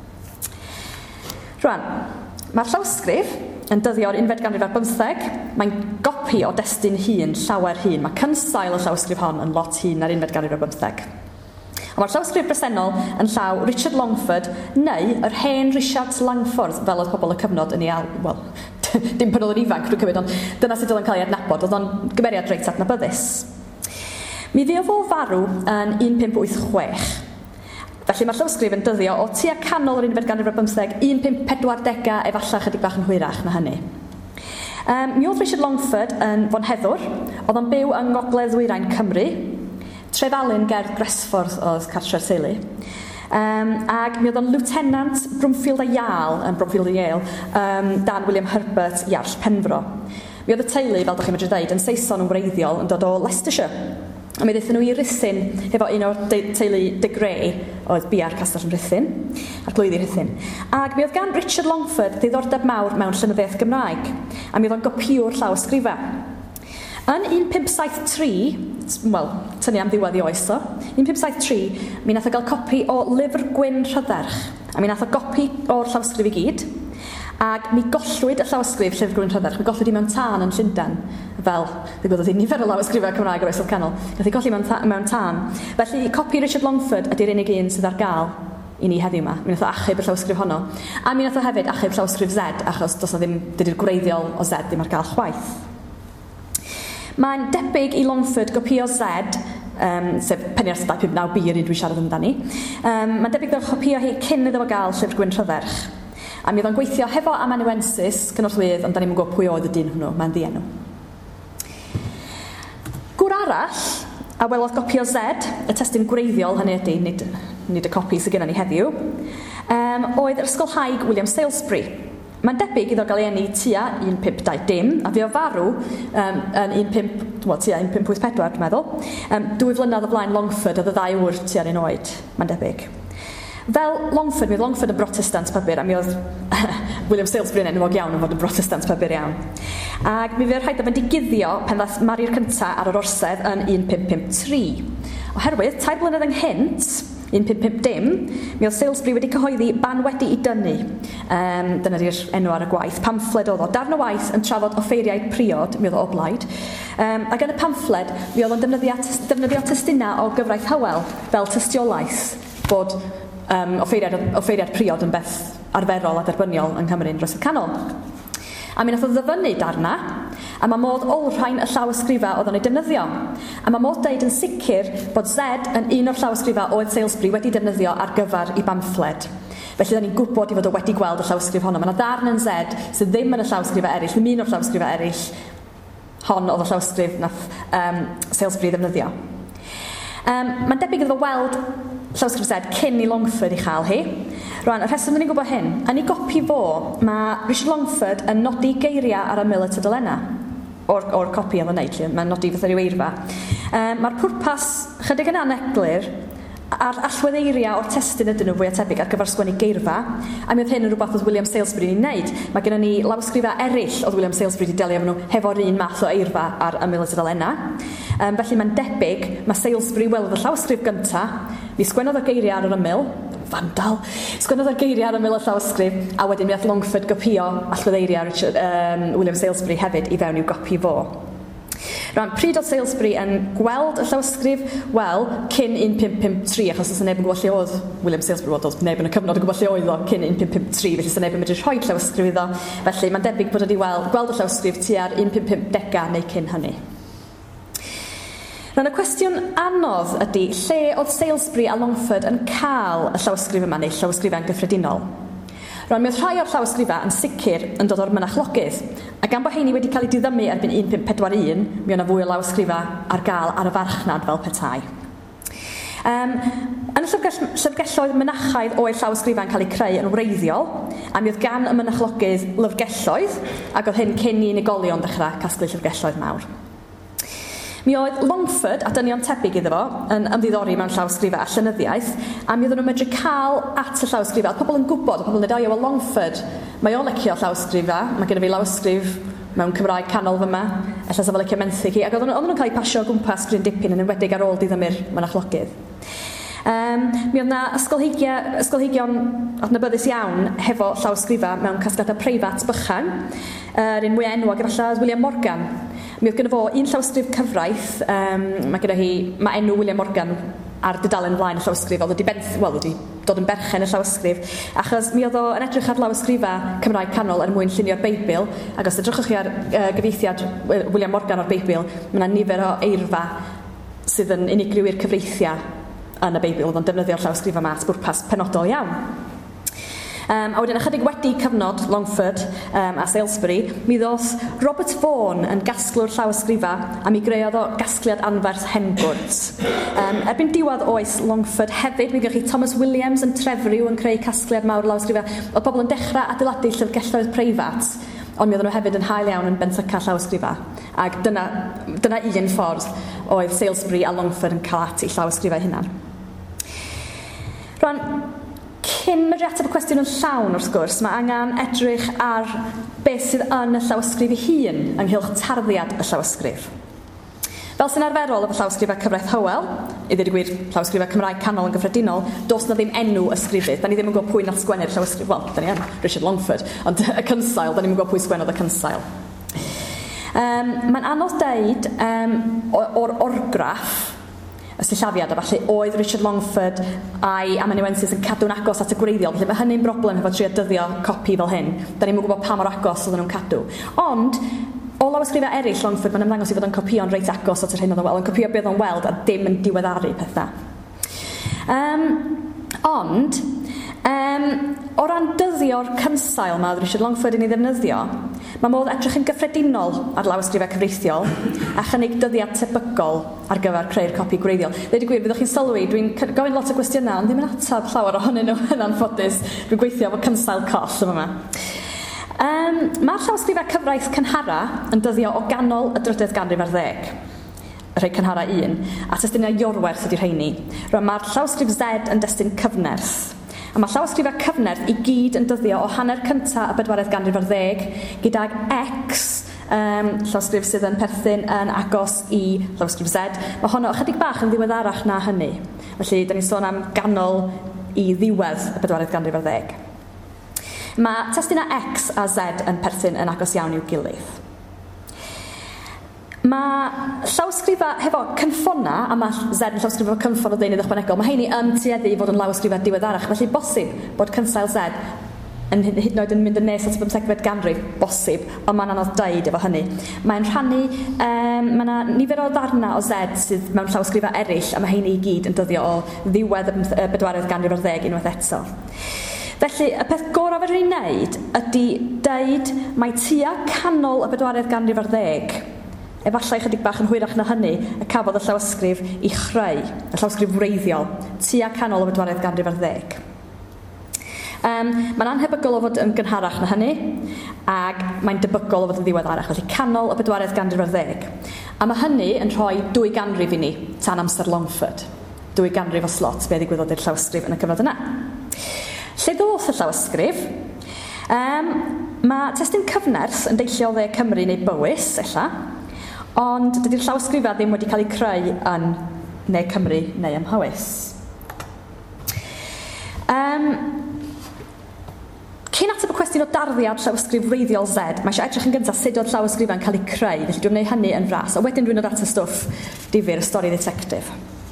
Rwan, mae'r llawysgrif yn dyddio o'r unfed ganrif ar bymtheg, mae'n gopi o destun hun, llawer hun. Mae cynsail y llawysgrif hon yn lot hun ar unfed ganrif ar bymtheg. A mae'r llawysgrif bresennol yn llaw Richard Longford neu yr hen Richard Langford, fel oedd pobl y cyfnod yn ei al... Wel, dim pan oedd yn ifanc, dwi'n cymryd, ond dyna sydd oedd yn cael ei adnabod, oedd o'n gymeriad reit adnabyddus. Mi fuodd o farw yn un pump wyth chwech. Felly mae'r llawysgrif yn dyddio o tua canol yr unfed ganrif ar bymtheg, un pump pedwar dega efallai chydig bach yn hwyrach na hynny. Um, mi oedd Richard Longford yn fonheddwr, oedd o'n byw yng ngogledd ddwyrain Cymru, Trefalun ger Gresffordd oedd cartre'r teulu. Um, ac mi oedd o'n lieutenant Bromfield a Ial, yn Bromfield a Yale, um, dan William Herbert Iarll Penfro. Mi oedd y teulu, fel ddech chi'n medru dweud, yn Saeson yn wreiddiol yn dod o Leicestershire. A mi ddeithon nhw i Rhuthun efo un o'r teulu de Grey oedd bia'r castell yn Rhuthun, a'r glwyddi Rhuthun. Ac mi oedd gan Richard Longford ddiddordeb mawr mewn llenyddiaeth Gymraeg, a mi oedd o'n gopiwr llawysgrifau. Yn un pump saith tri, wel, tynnu am ddiwedd i oes o, un pump saith tri, mi nath o gael copi o Lyfr Gwyn Rhydderch, a mi nath o gopi o'r llawysgrif i gyd, ac mi gollwyd y llawysgrif Llyfr Gwyn Rhydderch, mi gollwyd i mewn tân yn Llundain, fel ddigwyddodd i nifer o lawysgrifau Cymraeg o'r Oesoedd Canol. Nath i golli mewn, mewn tân. Felly, copi Richard Longford ydy'r unig un sydd ar gael i ni heddiw yma. Mi nath o achub y llawysgrif honno. A mi nath o hefyd achub llawysgrif Z, achos dos na ddim, dydy'r gwreiddiol o Z ddim ar gael chwaith. Mae'n debyg i Longford gopio Z, um, sef penni'r dau pump naw bir un dwi'n siarad amdani. Um, Mae'n debyg ddod gopio hi cyn iddo fo gael Llyfr Gwyn Rhydderch. A mi oedd o'n gweithio hefo amanuensis gynorthwyydd, ond da ni'n gwybod pwy oedd y dyn hwnnw, mae'n ddienw. Gwr arall, a welodd gopio Z, y testyn gwreiddiol, hynny ydy, nid, nid y copi sydd gennym ni heddiw, um, oedd yr ysgolhaig William Salisbury. Mae'n debyg iddo gael ei eni tua un pump dau dim, a fi o farw um, yn un pump, well, tua un pump wyth pedwar, dwi'n meddwl. Um, dwy flynedd o blaen Longford, oedd y ddau wr tua'r un oed, mae'n debyg. Fel Longford, mi oedd Longford yn Protestant pybyr, a mi oedd William Salisbury yn enwog iawn yn fod yn Protestant pybyr iawn. Ac mi fydd rhaid o fynd i guddio pen ddaeth Mari'r cynta ar yr orsedd yn un pump pump tri. Oherwydd, tair blynedd ynghynt, un pump pump dim, mi oedd Salisbury wedi cyhoeddi ban wedi i dynnu. Um, dyna di'r enw ar y gwaith. Pamffled oedd o. Darn o waith yn trafod offeiriau priod, mi oedd o o blaid. Um, ac yn y pamffled, mi oedd o'n defnyddio, defnyddio testuna o gyfraith Hywel fel tystiolaeth bod um, offeiriad, offeiriad priod yn beth arferol a derbyniol yng Nghymru'n Oesoedd Canol. A mi nath o ddyfynnu darna, a mae modd olrhain y llawysgrifau oedd o'n ei defnyddio. A mae modd deud yn sicr bod Z yn un o'r llawysgrifau oedd Salisbury wedi defnyddio ar gyfer i bamffled. Felly, da ni'n gwybod i fod o wedi gweld y llawysgrif honno. Mae yna darn yn Z sydd ddim yn y llawysgrifau eraill, ddim un o'r llawysgrifau eraill. Hon oedd y llawysgrif nath um, Salisbury ddefnyddio. Um, Mae'n debyg iddo weld llawysgrif Z cyn i Longford i chael hi. Rwan, y rheswm ni'n gwybod hyn, yn ei gopi fo, mae Richard Longford yn nodi geiriau ar ymyl y tudalennau o'r, or copi oedd yn neud, mae'n nodi fath yr eirfa. Um, Mae'r pwrpas chydig yn aneglur a'r allweddeiriau o'r testyn ydyn nhw fwy a tebyg ar gyfer sgwennu geirfa, a mi oedd hyn yn rhywbeth oedd William Salisbury yn wneud. Mae gennym ni lawysgrifau eraill oedd William Salisbury wedi delio efo nhw hefo'r un math o eirfa ar ymyl y tudalennau. Um, felly mae'n debyg, mae Salisbury welodd y llawysgrif gyntaf, mi sgwennodd y geiriau ar yr ymyl, fandal, sgwennodd y geiriau ar ymyl y llawysgrif, a wedyn mi oedd Longford gopio allweddeiriau Richard, um, William Salisbury hefyd i fewn i'w gopi fo. Rwan, pryd oedd Salisbury yn gweld y llawysgrif? Wel, cyn un pump pump tri, achos os neb yn gwybod lle oedd William Salisbury, oedd neb yn y cyfnod yn gwybod lle oedd o cyn un pump pump tri, felly os neb yn medru rhoi llawysgrif iddo. Felly mae'n debyg bod wedi weld, gweld y llawysgrif tua'r un pump pump dega neu cyn hynny. Rwan, y cwestiwn anodd ydy, lle oedd Salisbury a Longford yn cael y llawysgrif yma neu llawysgrifau'n gyffredinol? Rwan, mi oedd rhai o'r llawysgrifau yn sicr yn dod o'r mynachlogydd, a gan bod heini wedi cael ei diddymu erbyn un pump pedwar un, mi o'na fwy o lawysgrifau ar gael ar y farchnad fel petai. Um, yn y llyfrgell, llyfrgelloedd mynachaidd oedd llawysgrifau'n cael eu creu yn wreiddiol, a mi oedd gan y mynachlogydd lyfrgelloedd, ac oedd hyn cyn i unigolion dechrau casglu llyfrgelloedd mawr. Mi oedd Longford, a dynion tebyg iddo fo, yn ymddiddori mewn llawysgrifau a llenyddiaeth, a mi oedden nhw'n medru cael at y llawysgrifau. Oedd pobl yn gwybod, oedd pobl yn dweud, o, Longford, mae o'n licio llawysgrifau, mae gen i fi lawysgrif mewn Cymraeg canol fyma, ella sef o licio menthu chi, ac oedd nhw'n cael eu pasio o gwmpas gryn dipyn yn enwedig ar ôl diddymu'r mynachlogydd. Um, mi oedd na ysgolheigion, ysgolheigion adnabyddus iawn hefo llawysgrifau mewn casgliadau preifat bychan, yr uh, un mwy enwog efallai William Morgan. Mi oedd gyda fo un llawysgrif cyfraith, um, mae gyda hi, mae enw William Morgan ar dudalen flaen y llawysgrif, oedd wedi benth, wel, wedi dod yn berchen y llawysgrif, achos mi oedd o yn edrych ar lawysgrifau Cymraeg canol er mwyn llunio'r Beibl, ac os edrychwch chi ar uh, gyfieithiad William Morgan o'r Beibl, mae yna nifer o eirfa sydd yn unigryw i'r cyfreithiau yn y Beibl, oedd o'n defnyddio'r llawysgrifau mas bwrpas penodol iawn. Um, a wedyn ychydig wedi cyfnod Longford um, a Salisbury, mi ddoth Robert Vaughan yn gasglwr llawysgrifau a mi greodd o gasgliad anferth Hengwrt. Um, erbyn diwedd oes Longford hefyd, mi gwych chi Thomas Williams yn trefryw yn creu casgliad mawr lawysgrifau. Oedd pobl yn dechrau adeiladu llyfrgelloedd preifat, ond mi oedden nhw hefyd yn hael iawn yn bentyca llawysgrifau. Ac dyna, dyna un ffordd oedd Salisbury a Longford yn cael at i llawysgrifau hynna. Rwan, cyn medru ateb y cwestiwn yn llawn wrth gwrs, mae angen edrych ar beth sydd yn y llawysgrif ei hun ynghylch tarddiad y llawysgrif. Fel sy'n arferol efo llawysgrifau cyfraith Hywel, i ddweud y gwir llawysgrifau Cymraeg canol yn gyffredinol, dos na ddim enw ysgrifydd. Da ni ddim yn gwybod pwy nath sgwennu'r llawysgrif, wel, da ni yn Richard Longford, ond y cynsail, da ni'n gwybod pwy sgwennodd y cynsail. Um, Mae'n anodd deud um, o'r orgraff y sillafiad, a falle oedd Richard Longford a'i amanuensis yn cadw'n agos at y gwreiddiol, felly mae hynny'n broblem efo trio dyddio copi fel hyn. Da ni'n gwybod pa mor agos oedden nhw'n cadw. Ond, o lawysgrifau eraill Longford, mae'n ymddangos i fod yn copio'n reit agos at yr hyn oedd yn weld, yn copio beth o'n weld a dim yn diweddaru pethau. Um, ond, um, o ran dyddio'r cynsail mae Richard Longford yn ei ddefnyddio, mae modd edrych yn gyffredinol ar lawysgrifau cyfreithiol a chynnig dyddiad tebygol ar gyfer creu'r copi gwreiddiol. Dweud y gwir, byddwch chi'n sylwi, dwi'n gofyn lot o gwestiynau, ond ddim yn atab llawer ohonyn nhw yn anffodus. Dwi'n gweithio efo cynsail coll yma. Um, Mae'r llawysgrifau cyfraith cynhara yn dyddio o ganol y drydydd ganrif ar ddeg, y rhai cynhara un, a testuniau iorwerth ydy'r rheini. Rwan, mae'r llawysgrif Z yn destun cyfnerth. A mae llawysgrifau cyfnerth i gyd yn dyddio o hanner cyntaf y bedwaredd ganrif ar ddeg, gydag X, um, llawysgrif sydd yn perthyn yn agos i llawysgrif Z. Mae honno ychydig bach yn ddiweddarach na hynny. Felly, da ni'n sôn am ganol i ddiwedd y bedwaredd ganrif ar ddeg. Mae testuna X a Z yn perthyn yn agos iawn i'w gilydd. Mae llawysgrifau hefo cynffona, a mae Z yn llawysgrifau efo cynffon o ddeunydd ychwanegol, mae heini yn tueddu i fod yn lawysgrifau diweddarach, felly bosib bod cynsail Z yn hyd yn oed yn mynd yn nes at y bymthegfed ganrif, bosib, ond mae'n anodd deud efo hynny. Mae'n rhannu, um, mae yna nifer o ddarna o Z sydd mewn llawysgrifau eraill, a mae heini i gyd yn dyddio o ddiwedd y bedwaredd ganrif ar ddeg unwaith eto. Felly, y peth gorau fedrwn ni'n wneud ydy deud mae tua canol y bedwaredd ganrif ar ddeg, efallai chydig bach yn hwyrach na hynny, y cafodd y llawysgrif i chreu, y llawysgrif wreiddiol, tua canol y bedwaredd ganrif ar ddeg. Um, mae'n anhebygol o fod yn gynharach na hynny, ac mae'n debygol o fod yn ddiweddarach, felly canol y bedwaredd ganrif ar ddeg. A mae hynny yn rhoi dwy ganrif i ni, tan amser Longford. Dwy ganrif o slot, be ddigwyddodd i'r llawysgrif yn y cyfnod yna. Lle ddoth y llawysgrif? Um, mae testun cyfnerth yn deillio o dde Cymru neu Bywys, ella, ond dydy'r llawysgrifau ddim wedi cael eu creu yn Ne Cymru neu ym Mhywys. Um, Cyn ateb y cwestiwn o darddiad llawysgrif wreiddiol Z, mae eisiau edrych yn gyntaf sut oedd llawysgrifau'n cael eu creu, felly dwi'n gwneud hynny yn fras, a wedyn dwi'n dod at y stwff difyr, y stori ddetectif.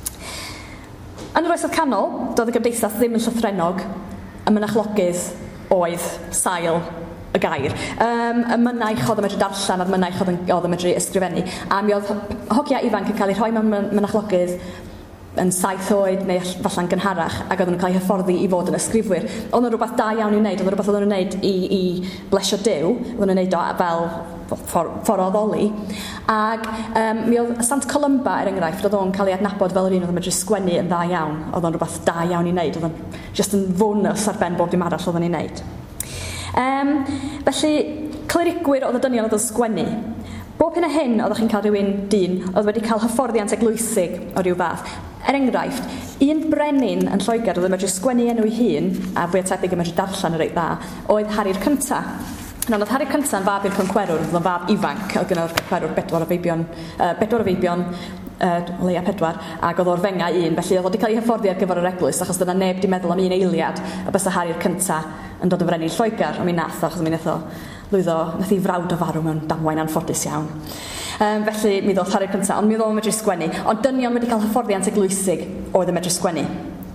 Yn yr oesoedd canol, doedd y gymdeithas ddim yn llythrennog, y mynachlogydd oedd sail y gair. Um, y mynaich oedd yn medru darllen a'r mynaich oedd yn medru ysgrifennu. A mi oedd hogia ifanc yn cael eu rhoi mewn mynachlogydd yn saith oed neu falle'n gynharach ac oedden nhw'n cael eu hyfforddi i fod yn ysgrifwyr. Oedd yn rhywbeth da iawn i'w wneud, oedd yn rhywbeth oedd yn wneud i, i blesio Duw, oedd yn wneud o fel ffordd o addoli. Ac um, mi oedd Sant Columba, er enghraifft, oedd o'n cael ei adnabod fel yr un oedd yn medru sgwennu yn dda iawn. Oedd o'n rhywbeth da iawn i wneud, oedd o'n just yn fonus ar ben bob dim arall oedd yn ei wneud. Um, felly, clerigwyr oedd y dynion oedd yn sgwennu. Bob hyn a hyn, oeddech chi'n cael rhywun dyn, oedd wedi cael hyfforddiant eglwysig o ryw fath. Er enghraifft, un brenin yn Lloegr oedd yn medru sgwennu enw ei hun, a fwy o tebyg yn medru darllen y reit dda, oedd Harri'r Cynta. Yn oedd Harri'r Cynta yn fab i'r concwerwr, oedd yn fab ifanc, oedd gyda'r concwerwr bedwar o feibion, uh, bedwar o feibion, uh, o leia pedwar, ac oedd o'r fenga un, felly oedd wedi cael ei hyfforddi ar gyfer yr eglwys, achos dyna neb di meddwl am un eiliad, a bysa Harri'r Cynta yn dod o frenin Lloegr, ond mi nath o, achos mi nath o lwyddo, nath i frawd o farw mewn damwain anffodus iawn. Um, felly mi ddoth Harri'r Cynta, ond mi ddoth o'n medru sgwennu, ond dynion wedi cael hyfforddiant eglwysig oedd yn medru sgwennu.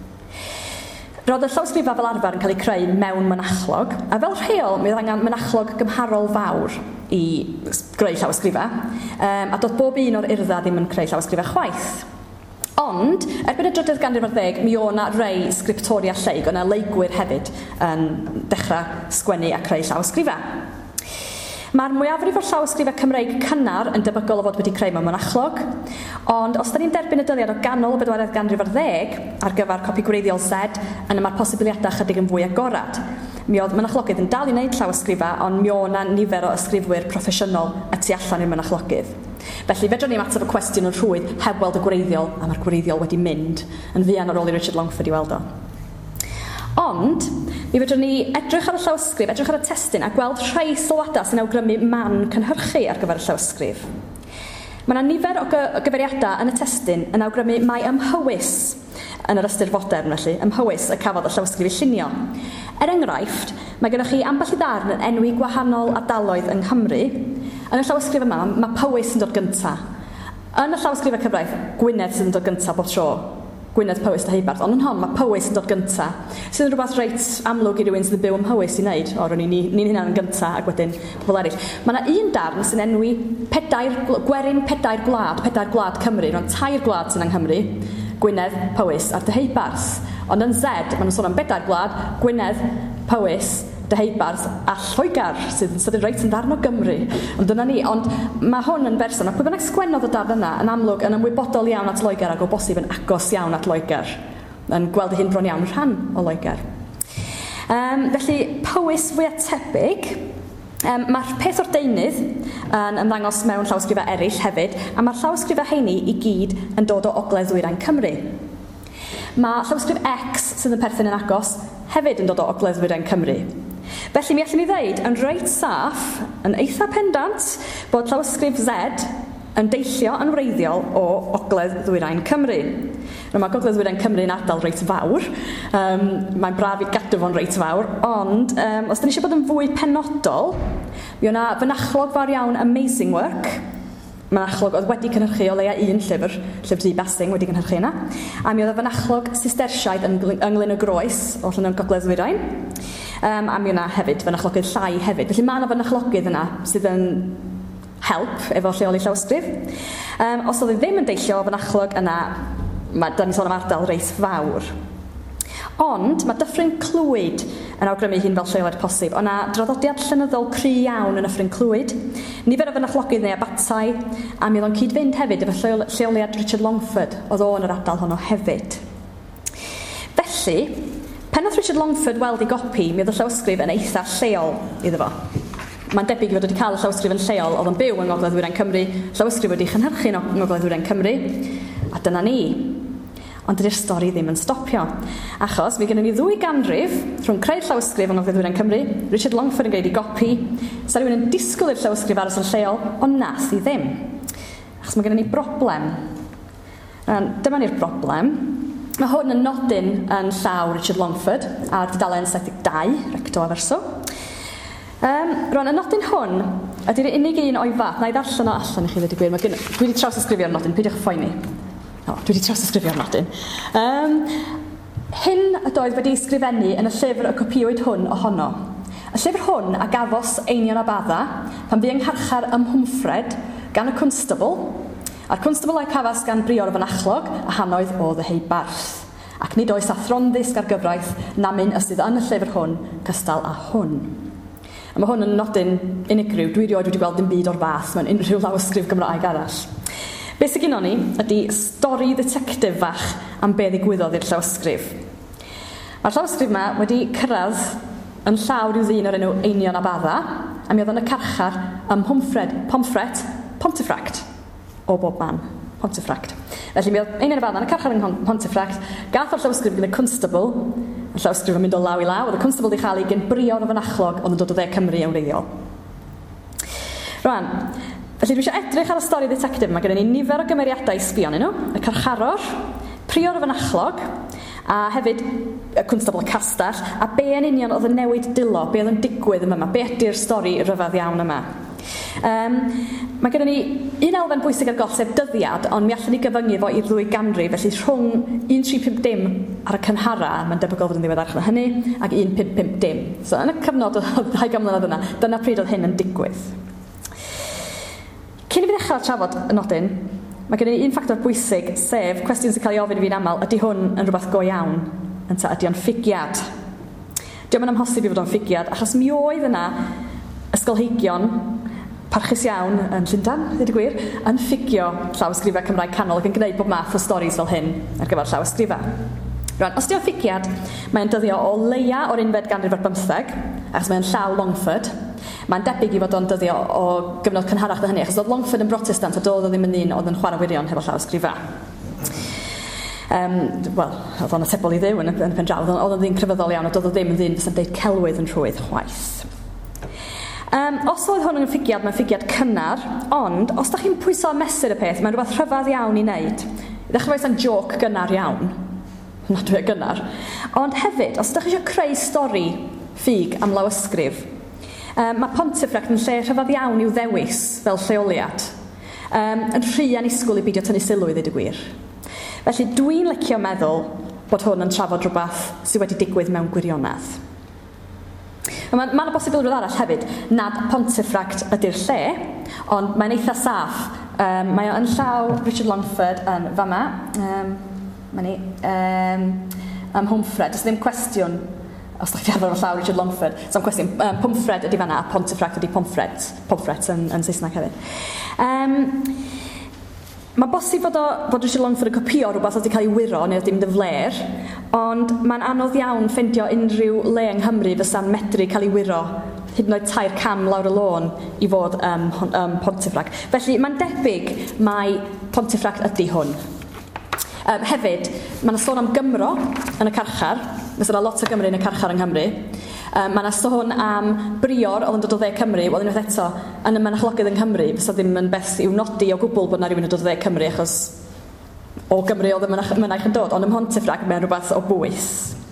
Roedd y llawysgrifau fel arfer yn cael eu creu mewn mynachlog, a fel rheol mi oedd angen mynachlog gymharol fawr i greu llawysgrifau, um, a doedd bob un o'r urdda ddim yn creu llawysgrifau chwaith. Ond, erbyn y drydydd ganrif ar ddeg, mi o na rei sgriptoria lleig, o'na leigwyr hefyd yn dechrau sgwennu a creu llawysgrifau. Mae'r mwyafrif o'r llawysgrifau Cymreig cynnar yn debygol o fod wedi creu mewn mynachlog, ond os da ni'n derbyn y dyddiad o ganol y bedwaredd ganrif ar ddeg ar gyfer copi gwreiddiol Z, yna mae'r posibiliadau chydig yn fwy agorad. Mi oedd mynachlogydd yn dal i wneud llawysgrifau, ond mi o'na nifer o ysgrifwyr proffesiynol y tu allan i'r mynachlogydd. Felly, fedrwn ni ateb y cwestiwn yn rhwyd heb weld y gwreiddiol, a mae'r gwreiddiol wedi mynd yn fuan ar ôl i Richard Longford i weld o. Ond, mi fedrwn ni edrych ar y llawysgrif, edrych ar y testyn a gweld rhai sylwadau sy'n awgrymu man cynhyrchu ar gyfer y llawysgrif. Mae yna nifer o, gy o gyfeiriadau yn y testyn yn awgrymu mai ymhywys yn yr ystyr fodern, felly, ymhywys y cafodd y llawysgrif ei llunio. Er enghraifft, mae gennych chi ambell i ddarn yn enwi gwahanol ardaloedd yng Nghymru. Yn y llawysgrif yma, mae Powys yn dod gyntaf. Yn y llawysgrifau cyfraith, Gwynedd sydd yn dod gyntaf bob tro. Gwynedd, Powys, Deheubarth, ond yn hon mae Powys yn dod gyntaf. Sydd yn rhywbeth reit amlwg i rywun sydd yn byw ym Mhywys i wneud, o'r ni'n ni, ni hynna'n gyntaf ac wedyn pobl eraill. Mae yna un darn sy'n enwi pedair, gwerin pedair gwlad, pedair gwlad Cymru, rhan tair gwlad sy'n yng Nghymru, Gwynedd, Powys a'r Deheubarth. Ond yn Z, maen nhw'n sôn am bedair gwlad, Gwynedd, Powys, Deheubarth a Lloegr, sydd yn sydyn reit yn darn o Gymru. Ond dyna ni, ond mae hwn yn berson, a pwy bynnag sgwennodd y darn yna yn amlwg yn ymwybodol iawn at Loegr ac o bosib yn agos iawn at Loegr. Yn gweld y hyn bron iawn rhan o Loegr. Um, felly, Powys fwy tebyg, um, mae'r peth o'r deunydd yn ymddangos mewn llawysgrifau eraill hefyd, a mae'r llawysgrifau heini i gyd yn dod o Ogledd Ddwyrain Cymru. Mae llawysgrif X sydd yn perthyn yn agos hefyd yn dod o Ogledd Ddwyrain Cymru. Felly mi allwn ni ddeud yn reit saff, yn eitha pendant, bod llawysgrif Z yn deillio yn wreiddiol o Ogledd Ddwyrain Cymru. Mae Ogledd Ddwyrain Cymru yn ardal reit fawr, um, mae'n braf i gadw fo'n reit fawr, ond um, os da ni eisiau bod yn fwy penodol, mi o'na fynachlog fawr iawn Amazing Work, mynachlog oedd wedi cynhyrchu o leia un llyfr, llyfr Dŷ Basing wedi cynhyrchu yna, a mi oedd y fynachlog Sistersiaid ynglyn y Groes o Llyn Gogledd Ddwyrain, um, a mi yna hefyd fynachlogydd llai hefyd. Felly mae yna fynachlogydd yna sydd yn help efo lleoli llawysgrif. Um, os oedd ddim yn deillio o fynachlog yna, mae, da ni'n sôn am ardal reis fawr. Ond mae Dyffryn Clwyd yn awgrymu hyn fel lleoliad posib. O'na draddodiad llenyddol cry iawn yn Dyffryn Clwyd, nifer o fynachlogydd neu abatai, a mi oedd o'n cyd-fynd hefyd efo lleoliad Richard Longford, oedd o yn yr ardal honno hefyd. Felly, pen oedd Richard Longford weld i gopi, mi oedd y llawysgrif yn eitha lleol iddo fo. Mae'n debyg i fod wedi cael y llawysgrif yn lleol, oedd yn byw yng Ngogledd Ddwyrain Cymru, llawysgrif wedi chynhyrchu yng Ngogledd Ddwyrain Cymru, a dyna ni. Ond dydy'r stori ddim yn stopio. Achos, mi gennym ni ddwy ganrif rhwng creu'r llawysgrif yng Ngogledd Ddwyrain Cymru, Richard Longford yn gwneud i gopi, sa rhywun yn disgwyl i'r llawysgrif aros yn lleol, ond nas i ddim. Achos mae gennym ni broblem. Dyma ni'r broblem. Mae hwn yn nodyn yn llaw Richard Longford ar dudalen saith deg dau, recto a verso. Um, Rwan, y nodyn hwn, ydy'r unig un o'i fath, na i ddarllen o allan i chi ddweud y gwir. Mae gyn- Dwi wedi trawsysgrifio'r nodyn, peidiwch phoeni. O, dwi wedi trawsysgrifio'r nodyn. Um, hyn ydoedd wedi ysgrifennu yn y llyfr y copiwyd hwn ohono. Y llyfr hwn a gafos Einion a Badda pan bu yng ngharchar ym Mhwmffred gan y constable, a'r constable a'i cafas gan brior o Fynachlog a hannoedd o ddeheu barth. Ac nid oes athrondysg ar gyfraith na mynd ysydd yn y llyfr hwn cystal â hwn. A mae hwn yn nodyn unigryw, dwi rioed wedi gweld dim byd o'r fath mewn unrhyw lawysgrif Gymraeg arall. Be sydd gynnon ni ydy stori detectif fach am be ddigwyddodd i'r llawysgrif. Mae'r llawysgrif yma wedi cyrraedd yn llaw rhyw ddyn o'r enw Einion a Badda, a mi oedd yn y carchar ym Mhwmffred, Pomffret, Pontefract, o bob man, Pontefract. Felly mi oedd Einion a Badda yn y carchar yng Pontefract, gath o'r llawysgrif gyda constable, y llawysgrif yn mynd o law i law, oedd y constable di chael ei gen brior o Fynachlog oedd yn dod o dde Cymru yn wreiddiol. Rwan, felly dwi eisiau edrych ar y stori detectif yma, gyda ni nifer o gymeriadau i sbio nhw, y carcharor, prior o Fynachlog, a hefyd y constable castell, a be yn union oedd yn newid dilo, be oedd yn digwydd yma, be ydy'r stori rhyfedd iawn yma. Um, mae gennym ni un elfen bwysig ar goll sef dyddiad, ond mi allan ni gyfyngu fo i'r ddwy ganrif, felly rhwng un tri pump dim ar y cynhara, mae'n debygol fod yn ddiweddar na hynny, ac un pump pump dim. So yn y cyfnod o ddau gamlynedd yna, dyna pryd oedd hyn yn digwydd. Cyn i fi ddechrau trafod y nodyn, mae gennym ni un ffactor bwysig, sef cwestiwn sy'n cael ei ofyn i fi'n aml, ydy hwn yn rhywbeth go iawn, ynta ydy o'n ffigiad. Diolch yn amhosib i fod o'n ffigiad, achos mi oedd yna ysgolheigion parchus iawn yn Llundain, ddweud y gwir, yn ffigio llawysgrifau Cymraeg canol ac yn gwneud bob math o storis fel hyn ar gyfer llawysgrifau. Rwan, os di'n ffigiad, mae'n dyddio o leia o'r unfed ganrif ar bymtheg, achos mae'n llaw Longford. Mae'n debyg i fod o'n dyddio o gyfnod cynharach na hynny, achos oedd Longford yn Protestant, a doedd o ddim yn un oedd yn chwarae wirion hefo llawysgrifau. Um, Wel, oedd o'n atebol i ddew yn y pen draw, oedd o'n ddyn crefyddol iawn, a doedd o ddim yn ddyn fysa'n deud celwydd yn rhwydd chwaith. Um, os oedd hwn yn ffigiad, mae'n ffigiad cynnar, ond os da chi'n pwyso a mesur y peth, mae'n rhywbeth rhyfedd iawn i wneud. I ddechrau fe'n joc gynnar iawn, nad dwi'n gynnar, ond hefyd, os da chi eisiau creu stori ffug am lawysgrif, um, mae Pontefract yn lle rhyfedd iawn i'w ddewis fel lleoliad, um, yn rhy anisgwyl i beidio tynnu sylw i ddweud y gwir. Felly dwi'n licio meddwl bod hwn yn trafod rhywbeth sydd wedi digwydd mewn gwirionedd. Mae yna bosibilrwydd arall hefyd nad Pontefract ydy'r lle, ond mae'n eitha saff. Um, mae o yn llaw Richard Longford yn fama. Um, mae ni um, ym Mhwmffred. Does ddim cwestiwn os da chi arfer o llaw Richard Longford. So, cwestiwn, um, Pomffred ydy fanna, a Pontefract ydy Pomffred. Pomffret yn, yn Saesneg hefyd. Um, Mae bosib fod, o, fod Richard Longford yn copio rhywbeth oedd wedi cael ei wiro neu oedd ddim dyfler, ond mae'n anodd iawn ffeindio unrhyw le yng Nghymru fysa'n medru cael ei wiro hyd yn oed tair cam lawr y lôn i fod um, um, Pontefract. Felly mae'n debyg mai Pontefract ydy hwn. Um, hefyd, mae'n sôn am Gymro yn y carchar, fysa yna lot o Gymru yn y carchar yng Nghymru. Um, mae'n sôn am brior oedd yn dod o dde Cymru, wel unwaith eto, yn y mynachlogydd yng Nghymru, fysa ddim yn beth i'w nodi o gwbl bod yna rhywun yn dod o dde Cymru, achos o Gymru oedd y mynach, mynach yn dod, ond ym Pontefract mae'n rhywbeth o bwys.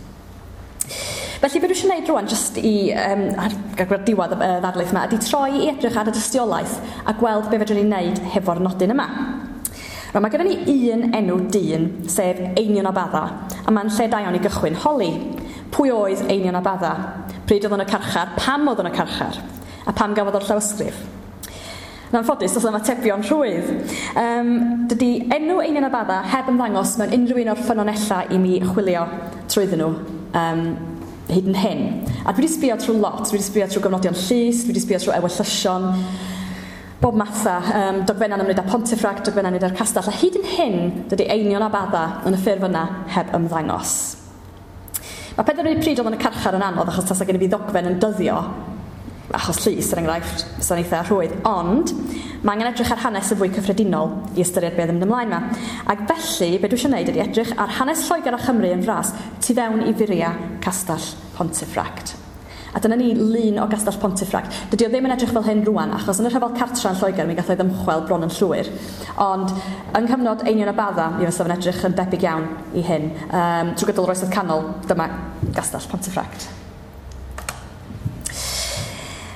Felly, beth dwi'n gwneud rwan, jyst i, um, ar gyfer diwedd y ddarlith yma, ydy troi i edrych ar y dystiolaeth a gweld be fedrwn ni'n wneud hefo'r nodyn yma. Rwan, mae gyda ni un enw dyn, sef Einion a Badda, a mae'n lle da iawn i gychwyn. Holi, pwy oedd Einion a Badda? Pryd oedd yn y carchar? Pam oedd yn y carchar? A pam gafodd o'r llawysgrif? Yn anffodus, os yma tebion rhwydd. Um, dydy enw Einion a Badda heb ymddangos mewn unrhyw un o'r ffynonellau i mi chwilio trwyddyn nhw um, hyd yn hyn. A dwi wedi sbio trwy lot. Dwi wedi sbio trwy gofnodion llys, dwi wedi sbio trwy ewyllyssion, bob matha, um, dogfenna'n ymwneud â Pontefract, dogfenna'n ymwneud â'r castell. A hyd yn hyn, dydy Einion a Badda yn y ffurf yna heb ymddangos. Mae penderfynu pryd oedd yn y carchar yn anodd achos tasa gen i fi ddogfen yn dyddio achos llys, er enghraifft, sy'n eitha rhwydd. Ond, mae angen edrych ar hanes y fwy cyffredinol i ystyried beth yn mynd ymlaen yma. Ac felly, be dwi eisiau gwneud ydy edrych ar hanes Lloegr a Chymru yn fras tu fewn i furia Castell Pontefract. A dyna ni lun o Gastell Pontefract. Dydy o ddim yn edrych fel hyn rwan, achos yn y rhyfel cartra yn Lloegr mi gath o'i ddymchwel bron yn llwyr. Ond yng nghyfnod Einion a Badda, mi fysa fo'n edrych yn debyg iawn i hyn. Um, trwy gydol yr oesoedd canol, dyma Gastell Pontefract.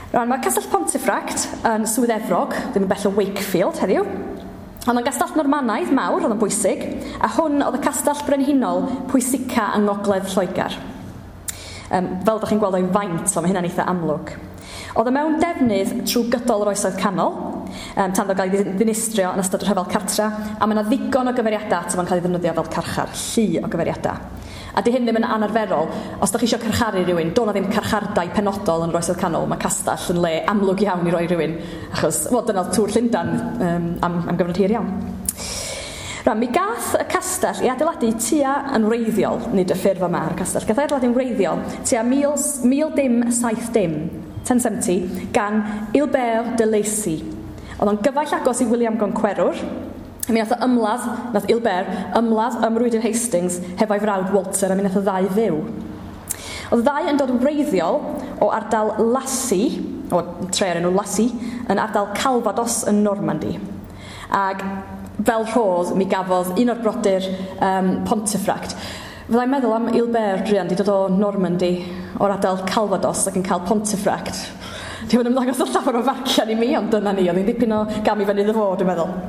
Rwan, mae Castell Pontefract yn Swydd Efrog, ddim yn bell o Wakefield heddiw. Ond yn gastell Normanaidd mawr oedd yn bwysig, a hwn oedd y castell brenhinol pwysica yng Ngogledd Lloegr. Um, fel ydych chi'n gweld o'i faint, so mae hynna'n eitha amlwg. Oedd y mewn defnydd trwy gydol yr Oesoedd Canol, um, tan ddod gael ei ddinistrio yn ystod y Rhyfel Cartra, a mae yna ddigon o gyfeiriadau at fo'n cael ei ddefnyddio fel carchar, llu o gyfeiriadau. A di hyn ddim yn anarferol, os ydych chi eisiau carcharu rhywun, do'n na ddim carchardau penodol yn yr Oesoedd Canol, mae castell yn le amlwg iawn i roi rhywun, achos well, dyna tŵr Llundain um, am, am gyfnod hir iawn. Rwan, mi gath y castell i adeiladu tua yn wreiddiol, nid y ffurf yma ar y castell, gath ei adeiladu yn wreiddiol tua mil dim saith dim, ten seventy, gan Ilbert de Lacy. Oedd o'n gyfaill agos i William Goncwerwr. Mi nath o ymladd, nath Ilbert ymladd ym Mrwydr Hastings hefo'i frawd Walter, a mi nath o ddau fyw. Oedd ddau yn dod yn wreiddiol o ardal Lassie, o tre ar enw Lassie, yn ardal Calvados yn Normandy. Ac fel rhodd, mi gafodd un o'r brodyr um, Pontefract. Fyddai'n meddwl am Ilbert Drian, di dod o Normandy, o'r ardal Calvados, ac yn cael Pontefract. Dwi'n mynd ymddangos o llawer o farcian i mi, ond dyna ni, oedd hi'n dipyn o gam i fyny iddo fo, dwi'n meddwl.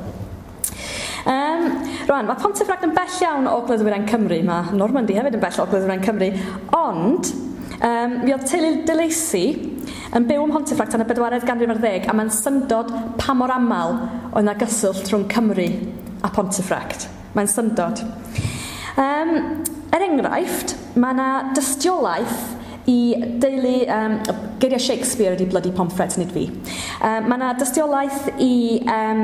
Um, Rwan, mae Pontefract yn bell iawn o Ogledd-wyrain Cymru, mae Normandy hefyd yn bell o Ogledd-wyrain Cymru, ond um, mi oedd teulu de Lacy yn byw ym Pontefract yn y bedwaredd ganrif ar ddeg, a mae'n syndod pa mor aml oedd yna gyswllt rhwng Cymru a Pontefract. Mae'n syndod. Um, er enghraifft, mae yna dystiolaeth i deulu, um, geiriau Shakespeare ydi Bloody Pomfret, nid fi. Um, mae yna dystiolaeth i um,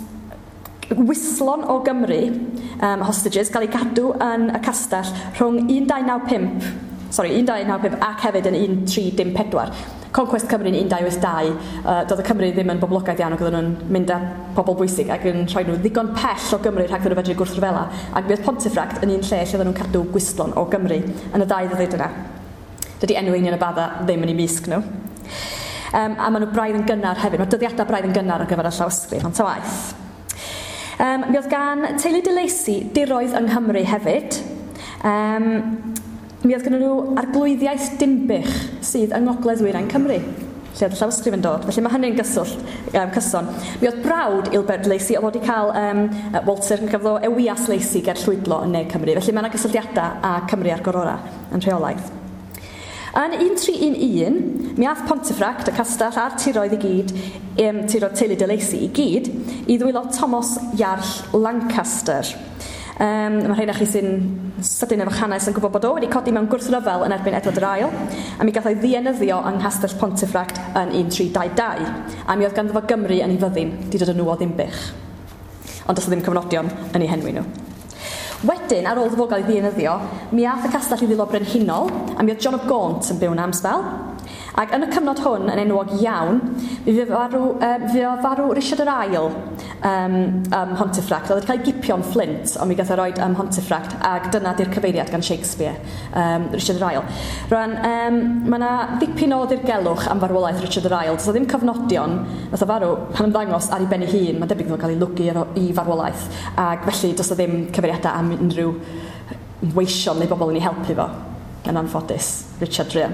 Wislon o Gymru, um, hostages, gael ei gadw yn y castell rhwng un dau naw pump, sorry, un dau naw pump ac hefyd yn un tri dim pedwar. Conquest Cymru'n un dau wyth dau, uh, doedd y Cymru ddim yn boblogaidd iawn ac oedden nhw'n mynd â pobl bwysig ac yn rhoi nhw ddigon pell o Gymru rhag ddyn nhw fedru gwrthryfela. Ac bydd Pontefract yn un lle lle oedden nhw'n cadw Gwyslon o Gymru yn y ddau ddyddiad yna. Dydy enw union y badda ddim yn ei misg nhw. Um, a maen nhw braidd yn gynnar hefyd, mae dyddiadau braidd yn gynnar ar gyfer y llawysgrif, ond ta waith. Um, mi oedd gan teulu de Lacy diroedd yng Nghymru hefyd. Um, mi oedd gyda nhw arglwyddiaeth Dimbych sydd yng Ngogledd-wyrain Cymru, lle oedd y llawysgrif yn dod. Felly mae hynny'n gyswllt um, cyson. Mi oedd brawd Ilbert Lacy, oedd wedi cael um, Walter yn gyflo Ewias Lacy ger Llwydlo yn Ne Cymru. Felly mae yna gysylltiadau â Cymru a'r Gorora yn rheolaidd. Yn un tri un un, mi ath Pontefract, y castell a'r tiroedd i gyd, um, tiroedd teulu de Lacy i gyd, i ddwylo Thomas Iarll Lancaster. Um, mae rhain chi sy'n sydyn efo'ch hanes yn gwybod bod o wedi codi mewn gwrthryfel yn erbyn Edward yr Ail, a mi gath o'i ddienyddio yng Nghastell Pontefract yn un tri dau dau, a mi oedd ganddo fo Gymru yn ei fyddin, di dod yn nhw o Ddimbych. Ond os ddim cyfnodion yn ei henwi nhw. Wedyn, ar ôl ddefo gael ei ddienyddio, mi ath y castell i ddilo brenhinol, a mi oedd John of Gaunt yn byw na am sbel. Ac yn y cyfnod hwn, yn enwog iawn, mi fydd farw, uh, fydd farw Richard yr Ail um, um, Pontefract. Oedd wedi cael ei gipio'n Flint, ond mi gath o'i roed um, Pontefract, ac dyna di'r cyfeiriad gan Shakespeare, um, Richard yr Ail. Rwan, um, mae yna dipyn o ddirgelwch am farwolaeth Richard yr Ail. Does o ddim cyfnodion, nath o farw pan ymddangos ar ei ben ei hun, mae'n debyg nhw'n cael ei lwgu i farwolaeth, ac felly does o ddim cyfeiriadau am unrhyw weision neu bobl yn ei helpu fo, yn anffodus, Richard Drian.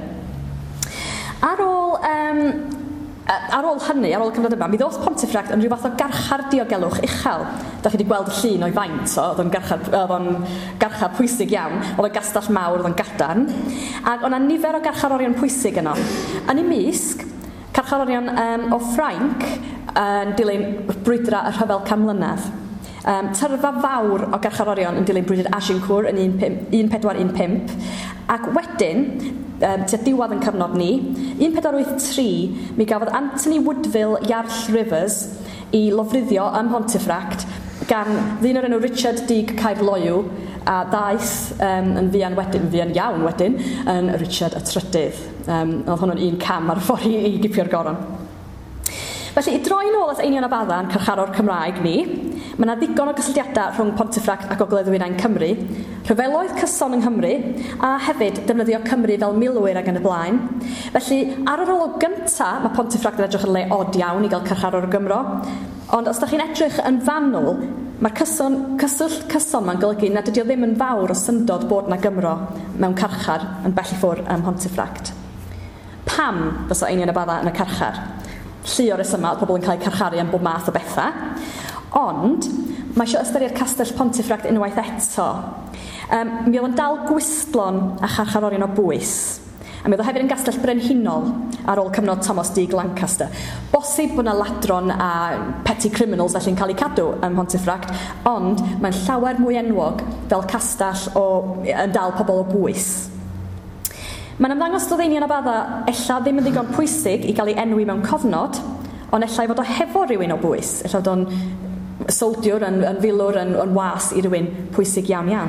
Ar ôl, um, ar ôl hynny, ar ôl y cyfnod yma, mi ddoth Pontefract yn rhyw fath o garchar diogelwch uchel. Da chi wedi gweld y llun o'i faint o, oedd o'n garchar, garchar pwysig iawn, oedd o'n gastell mawr, oedd o'n gadarn, ac o'na nifer o garcharorion pwysig yno. Yn ei misg, carcharorion um, o Ffrainc yn dilyn brwydra y Rhyfel Camlynedd. Um, tyrfa fawr o garcharorion yn dilyn brwydr Agincourt yn un pedwar un pump, ac wedyn, um, tua diwadd yn cyfnod ni, un pedwar wyth tri, mi gafodd Anthony Woodville Iarll Rivers i lofruddio ym Pontefract gan ddyn o'r enw Richard D. Caerloyw, a daeth um, yn fuan wedyn, yn fuan iawn wedyn, yn Richard y Trydydd. Um, oedd hwnnw'n un cam ar y ffordd i, i gipio'r goron. Felly, i droi nôl at Einion a Baddan, carcharor Cymraeg ni, mae yna ddigon o gysylltiadau rhwng Pontefract ac Ogledd-wyrain Cymru, rhyfeloedd cyson yng Nghymru, a hefyd defnyddio Cymru fel milwyr ac yn y blaen. Felly, ar yr olwg gyntaf, mae Pontefract yn edrych yn le od iawn i gael carcharor Gymro, ond os da chi'n edrych yn fanwl, mae'r cyson, cyswllt cyson ma'n golygu nad ydy o ddim yn fawr o syndod bod na Gymro mewn carchar yn bell i ffwr ym Pontefract. pam fysa Einion y Badda yn y carchar. Llu o'r resyma oedd pobl yn cael eu carcharu am bob math o bethau. Ond, mae eisiau ystyried Castell Pontefract unwaith eto. Um, mi oedd yn dal gwistlon a charcharorion o bwys. A mi oedd hefyd yn gastell brenhinol ar ôl cyfnod Thomas Dug Lancaster. Bosib bod yna ladron a petty criminals felly'n cael eu cadw ym Pontefract, ond mae'n llawer mwy enwog fel castell o, yn dal pobl o bwys. Mae'n ymddangos doedd Einion y Badda ella ddim yn ddigon pwysig i gael ei enwi mewn cofnod, ond ella i fod o hefo rhywun o bwys. Ella fod o'n soldiwr, yn, yn filwr, yn, yn was i rhywun pwysig iawn iawn.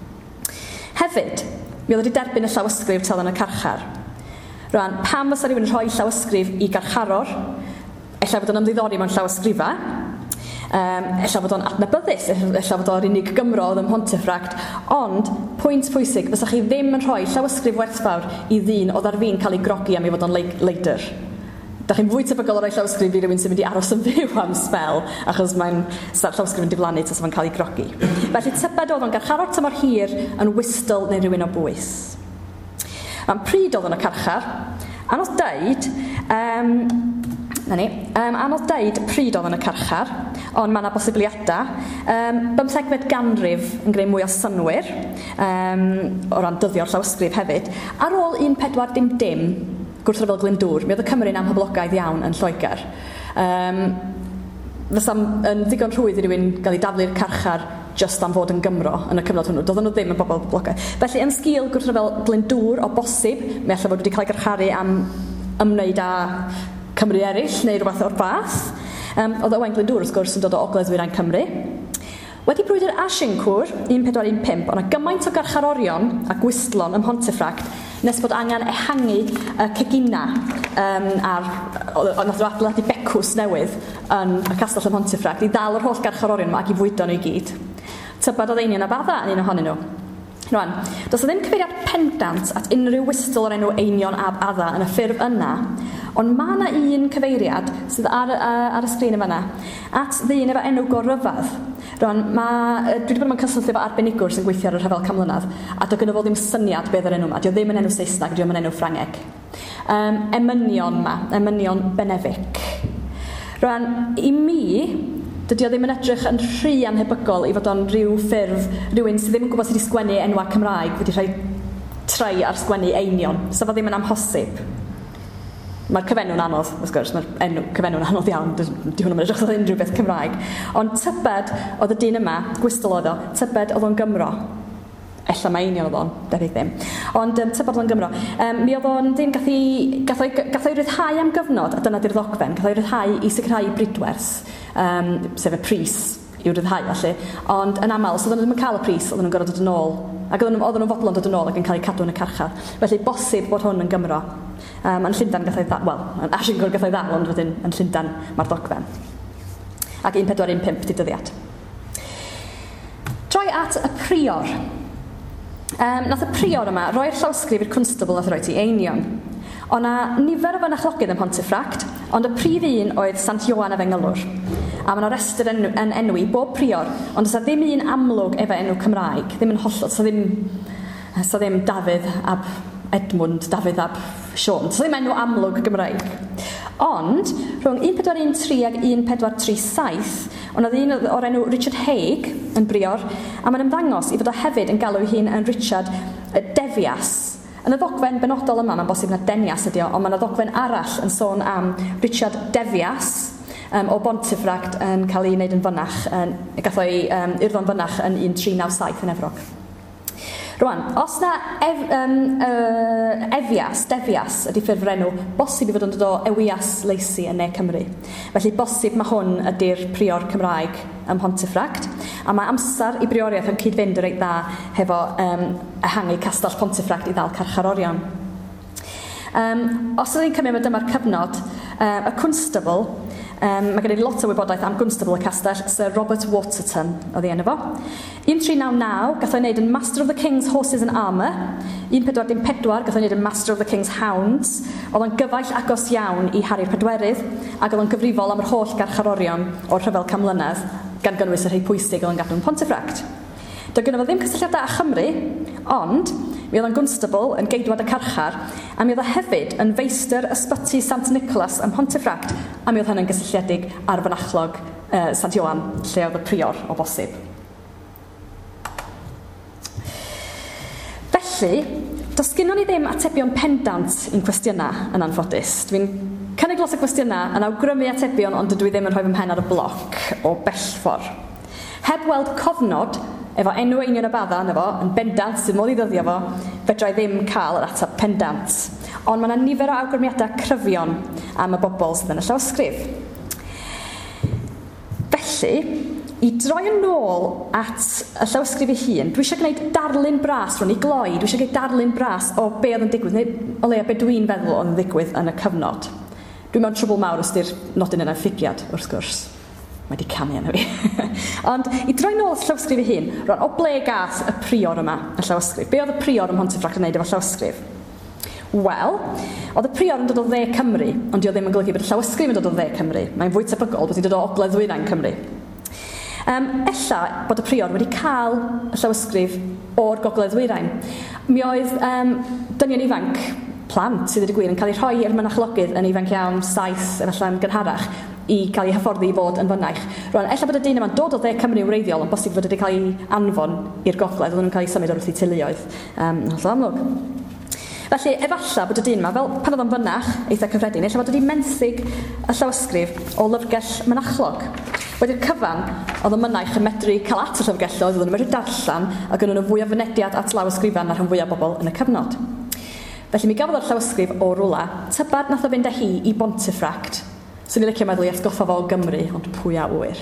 Hefyd, mi oedd wedi derbyn y llawysgrif tel yn y carchar. Rwan, pam fysa rhywun yn rhoi llawysgrif i garcharor? Ella fod o'n ymddiddori mewn llawysgrifau. Um, ella fod o'n adnabyddus, ella fod o'n unig Gymro oedd ym Pontefract, ond pwynt pwysig, fysa chi ddim yn rhoi llawysgrif werthfawr i ddyn oedd ar fi'n cael ei grogi am ei fod o'n leidr. Da chi'n fwy tebygol o roi llawysgrif i rywun sy'n mynd i aros yn fyw am spel, achos mae'n llawysgrif yn diflannu tas mae'n cael ei grogi. Felly tybed oedd o'n garcharor tymor hir yn wystl neu rywun o bwys. Am pryd oedd yn y carchar, anodd deud, um, na ni, um, anodd deud pryd oedd yn y carchar, ond mae yna bosibiliadau. Um, bymthegfed ganrif yn greu mwy o synwyr, um, o ran dyddio'r llawysgrif hefyd. Ar ôl un pedwar dim dim, gwrthryfel Glyndŵr, mi oedd y Cymru'n am poblogaidd iawn yn Lloegr. Um, Fysa yn ddigon rhwydd i rywun gael ei daflu'r carchar just am fod yn Gymro yn y cyfnod hwnnw. Doedden nhw ddim yn bobl poblogaidd. Felly, yn sgil gwrthryfel Glyndŵr o bosib, mi alla fod wedi cael ei garcharu am ymwneud â Cymru eraill neu rhywbeth o'r fath. Um, oedd Owain Glyndŵr, wrth gwrs, yn dod o Ogledd Ddwyrain Cymru. Wedi brwydr Asincwr, un pedwar un pump, ond gymaint o garcharorion a gwistlon ym Pontefract nes bod angen ehangu y cegina um, ar, o nath o adeiladu becws newydd yn y castell ym Pontefract i ddal yr holl garcharorion yma ac i fwydo nhw i gyd. Tybed oedd Einion y Badda yn un ohonyn nhw. Rwan, does o ddim cyfeiriad pendant at unrhyw wystl o'r enw Einion ab Adda yn y ffurf yna, ond mae yna un cyfeiriad sydd ar, ar y sgrin yma at ddyn efo enw Goryfedd. Rwan, ma, dwi wedi bod yn cysylltu efo arbenigwr sy'n gweithio ar y rhyfel Camlynedd, a doedd gynno fo ddim syniad beth yr enw yma. Dio ddim yn enw Saesneg, dio ddim yn enw Ffrangeg. Um, emynion yma, emynion benefic. Rwan, i mi, dydy o ddim yn edrych yn rhy anhebygol i fod o'n rhyw ffurf, rhywun sydd ddim yn gwybod sydd wedi sgwennu enwau Cymraeg wedi rhoi trei ar sgwennu Einion. So fo ddim yn amhosib. Mae'r cyfenw'n anodd, wrth gwrs, mae'r cyfenw'n anodd iawn, di hwnnw'n edrych oedd unrhyw beth Cymraeg. Ond tybed oedd y dyn yma, gwystl oedd o, tybed oedd o'n Gymro. Ella mae Einion oedd o'n, debyg ddim. Ond um, tybed oedd o'n Gymro. Um, mi oedd o'n dyn gath o'i ryddhau am gyfnod, a dyna di'r ddogfen, gath o'i ryddhau i sicrhau brydwers, um, sef y pris i'w ryddhau allu. Ond yn aml, os oedden nhw ddim yn cael y pris, oedden nhw'n gorfod dod yn ôl. Ac oedden nhw'n fodlon dod yn ôl ac yn cael eu cadw yn y carchar. Felly, bosib bod hwn yn Gymro. Um, yn Llundain gath o'i ddal, wel, yn Asincwr gath o'i ddal, ond wedyn yn Llundain mae'r dogfen. Ac un pedwar un pump di dyddiad. Droi at y prior. Um, nath y prior yma roi'r llawsgrif i'r constable nath roi ti Einion. O na nifer o fynachlogydd yn Pontefract, ond y prif un oedd Sant Ioan y Fengylwr. A mae yna restr enw, yn enwi bob prior, ond oes ddim un amlwg efo enw Cymraeg, ddim yn hollol, so ddim, so ddim Dafydd ab Edmund, Dafydd ab Siôn, so ddim enw amlwg Gymraeg. Ond, rhwng un pedwar un tri ag un pedwar tri saith, ond oedd un o'r enw Richard Haig yn brior, a mae'n ymddangos i fod o hefyd yn galw hun yn Richard Devias. Yn y ddogfen benodol yma, mae'n bosib na Denias ydi o, ond mae'n y ddogfen arall yn sôn am Richard Devias, um, o Pontefract yn cael ei wneud yn fynach, yn, gath o'i um, urddo'n fynach yn un tri naw saith yn Efrog. Rwan, os na ef, um, uh, Efias, Defias ydy ffurf enw, bosib i fod yn dod o Ewias Lacy yn Ne Cymru. Felly bosib mae hwn ydy'r prior Cymraeg ym Pontefract, a mae amser i brioriaeth yn cyd-fynd reit dda hefo um, ehangu castell Pontefract i ddal carcharorion. Um, os ydych chi'n cymryd dyma'r cyfnod, uh, y constable, Um, mae gen i lot o wybodaeth am Constable y Castell, Sir Robert Waterton oedd ei enw fo. un tri naw naw gath o'i wneud yn Master of the King's Horses and Armour. un pedwar dim pedwar gath o'i wneud yn Master of the King's Hounds. Oedd o'n gyfaill agos iawn i Harri'r Pedwerydd, ac oedd o'n gyfrifol am yr holl garcharorion o'r rhyfel Camlynedd, gan gynnwys y rhai pwysig oedd o'n gadw'n Pontefract. Doedd gyda fo ddim cysylltiadau â Chymru, ond mi oedd yn Gonstable yn geidwad y carchar, a mi oedd e hefyd yn feistr ysbyty Sant Nicholas ym Pontefract, a mi oedd hynny'n gysylltiedig ar fynachlog uh, Sant Ioan, lle oedd y prior o bosib. Felly, does gynnon ni ddim atebion pendant i'n cwestiynau yn anffodus. Dwi'n cynnig los y cwestiynau yn awgrymu atebion, ond dydw i ddim yn rhoi fy mhen ar y bloc o bellfor. Heb weld cofnod efo enw Einion y Badda yna fo, yn bendant sydd modd i ddyddio fo, fedra i ddim cael yr ateb pendant. Ond mae yna nifer o awgrymiadau cryfion am y bobl sydd yn y llawysgrif. Felly, i droi yn ôl at y llawysgrif ei hun, dwi eisiau gwneud darlun bras rhwng i gloi, dwi eisiau gwneud darlun bras o be oedd yn digwydd, neu o leia be dwi'n feddwl oedd yn digwydd yn y cyfnod. Dwi'n mewn trwbl mawr os di'r nodyn yna'n ffigiad, wrth gwrs. Mae di canu yna fi. Ond, i droi nôl at y llawysgrif ei hun, rwan o ble gath y prior yma, y llawysgrif? Be oedd y prior ym Mhontyffract yn gwneud efo llawysgrif? Wel, oedd y prior yn dod o dde Cymru, ond di o ddim yn golygu bod y llawysgrif yn dod o dde Cymru. Mae'n fwy tebygol bod hi'n dod o ogledd ddwyrain Cymru. Um, ella bod y prior wedi cael y llawysgrif o'r gogledd ddwyrain. Mi oedd um, dynion ifanc, plant sydd wedi gwir yn cael ei rhoi i'r mynachlogydd yn ifanc iawn, saith, efallai yn gynharach, i cael ei hyfforddi i fod yn fynaich. Rwan, ella bod y dyn yma'n dod o dde Cymru wreiddiol, ond bosib fod wedi cael ei anfon i'r gogledd, oedd nhw'n cael ei symud o'r wrth i teuluoedd. Um, Hollol amlwg. Felly, efallai bod y dyn yma, fel pan oedd o'n fynach, eitha cyffredin, ella bod wedi menthyg y llawysgrif o lyfrgell mynachlog. Wedi'r cyfan, oedd y mynaich yn medru cael at y llyfrgelloedd, oedd yn medru darllan, ac yn nhw fwy o fynediad at lawysgrifan ar rhan fwy o bobl yn y cyfnod. Felly mi gafodd o'r llawysgrif o rwla, tybad nath o fynd â hi i Pontefract. Swn i'n licio meddwl i atgoffa fo o Gymru, ond pwy a wyr.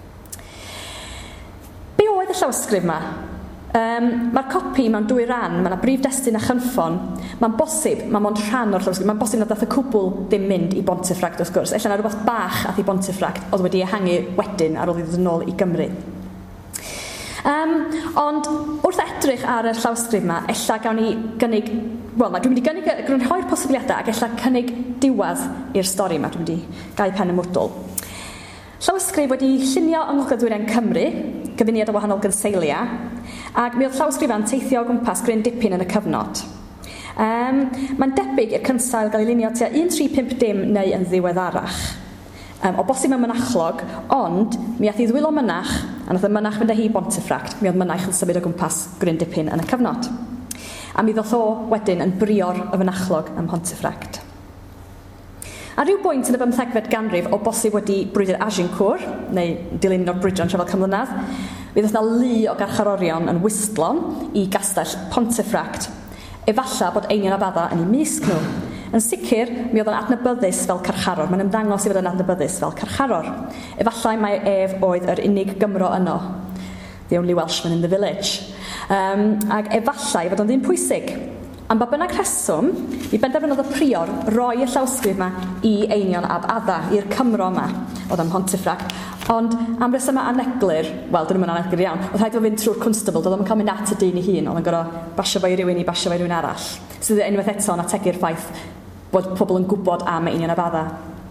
Be oedd y llawysgrif yma? Um, Mae'r copi mewn dwy ran, mae yna brif destun a chynffon. Mae'n bosib, mae'n mond rhan o'r llawysgrif, mae'n bosib na dath y cwbl ddim mynd i Pontefract wrth gwrs. Ella na rhywbeth bach ath i Pontefract oedd wedi ehangu wedyn ar ôl i ddod yn ôl i Gymru. Um, ond wrth edrych ar y llawysgrif yma, ella gawn ni gynnig, wel, dwi'n mynd i gynnig grynhoi'r posibiliadau ac ella cynnig diwedd i'r stori yma, dwi'n mynd i gau pen y mwdl. Llawysgrif wedi llunio yng Ngogledd Ddwyrain Cymru, gyfuniad o wahanol gynseilia, ac mi oedd llawysgrifau'n teithio o gwmpas gryn dipyn yn y cyfnod. Um, Mae'n debyg i'r cynsail gael ei lunio tua un tri pump dim neu yn ddiweddarach. Um, o bosib mewn mynachlog, ond mi ath i ddwylo mynach, a nath y mynach fynd â hi i Pontefract, mi oedd mynach yn symud o gwmpas gryn dipyn yn y cyfnod. A mi ddoth o wedyn yn brior y fynachlog ym Pontefract. A rhyw bwynt yn y bymthegfed ganrif o bosib wedi brwydr Agincourt, neu dilyn o'r brwydron trefol cymlynydd, mi ddoth na lu o garcharorion yn Wistlon i gastell Pontefract. Efalla bod Einion a Badda yn ei misg nhw. Yn sicr, mi oedd yn adnabyddus fel carcharor. Mae'n ymddangos i fod yn adnabyddus fel carcharor. Efallai mae ef oedd yr unig Gymro yno. The only Welshman in the village. Um, ac efallai fod o'n ddyn pwysig. Am ba bynnag rheswm, mi benderfynodd y prior roi y llawysgrif yma i Einion a Badda, i'r Cymro yma, oedd am Pontefract. Ond am resymau aneglur, wel, dyn nhw'n aneglur iawn, oedd rhaid o fynd trwy'r constable, doedd o'n cael mynd at y dyn ei hun, oedd yn gorau basio fo i rywun i basio fo i rywun arall. Sydd unwaith eto yn ategu'r ffaith bod pobl yn gwybod am Einion a Badda.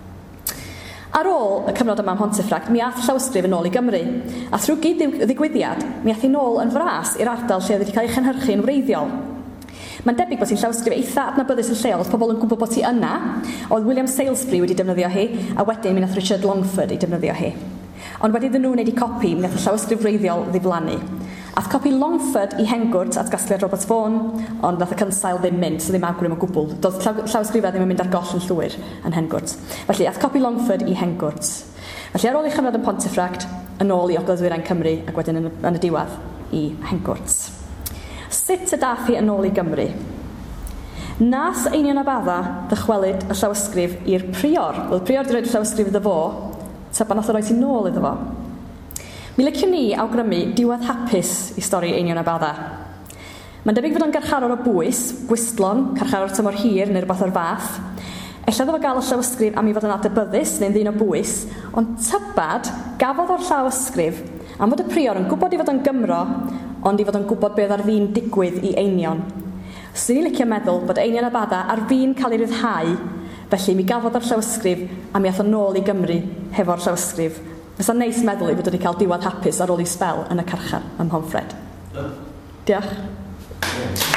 Ar ôl y cyfnod yma ym Mhontyffract, mi ath llawysgrif yn ôl i Gymru, a thrwy gyd ddigwyddiad, mi ath i nôl yn fras i'r ardal lle oedd wedi cael ei chynhyrchu yn wreiddiol. Mae'n debyg bod hi'n llawysgrif eitha adnabyddus yn lleol, oedd pobl yn gwybod bod hi yna, oedd William Salesbury wedi defnyddio hi, a wedyn mi nath Richard Longford i defnyddio hi. Ond wedi iddyn nhw wneud i copi, mi nath y llawysgrif wreiddiol ddiflannu. Ath copi Longford i Hengwrt at gasgliad Robert Vaughan, ond nath y cynsail ddim mynd, so ddim awgrym o gwbl. Doedd llawysgrifau ddim yn mynd ar goll yn llwyr yn Hengwrt. Felly, ath copi Longford i Hengwrt. Felly, ar ôl i chyfnod yn Pontefract, yn ôl i Ogledd Ddwyrain Cymru, ac wedyn yn, yn y diwedd i Hengwrt. Sut y dath hi yn ôl i Gymru? Nath Einion a Badda ddychwelyd y llawysgrif i'r prior. Wel, y prior wedi rhoi y llawysgrif iddo fo, ta nath o roi ti nôl iddo fo. Mi liciwn ni awgrymu diwedd hapus i stori Einion a Badda. Mae'n debyg fod yn garcharor o bwys, gwistlon, carcharor tymor hir neu rhywbeth o'r fath. Ella ddod o gael y llawysgrif am i fod yn adnabyddus neu'n ddyn o bwys, ond tybad gafodd o'r llawysgrif am fod y prior yn gwybod i fod yn Gymro, ond i fod yn gwybod beth ar fi'n digwydd i Einion. Swn i'n licio meddwl bod Einion a Badda ar fi'n cael ei ryddhau, felly mi gafodd o'r llawysgrif a mi ath o nôl i Gymru hefo'r llawysgrif. Fysa'n neis meddwl i fod wedi cael diwedd hapus ar ôl i sbel yn y carchar ym Mhonfred. Diolch.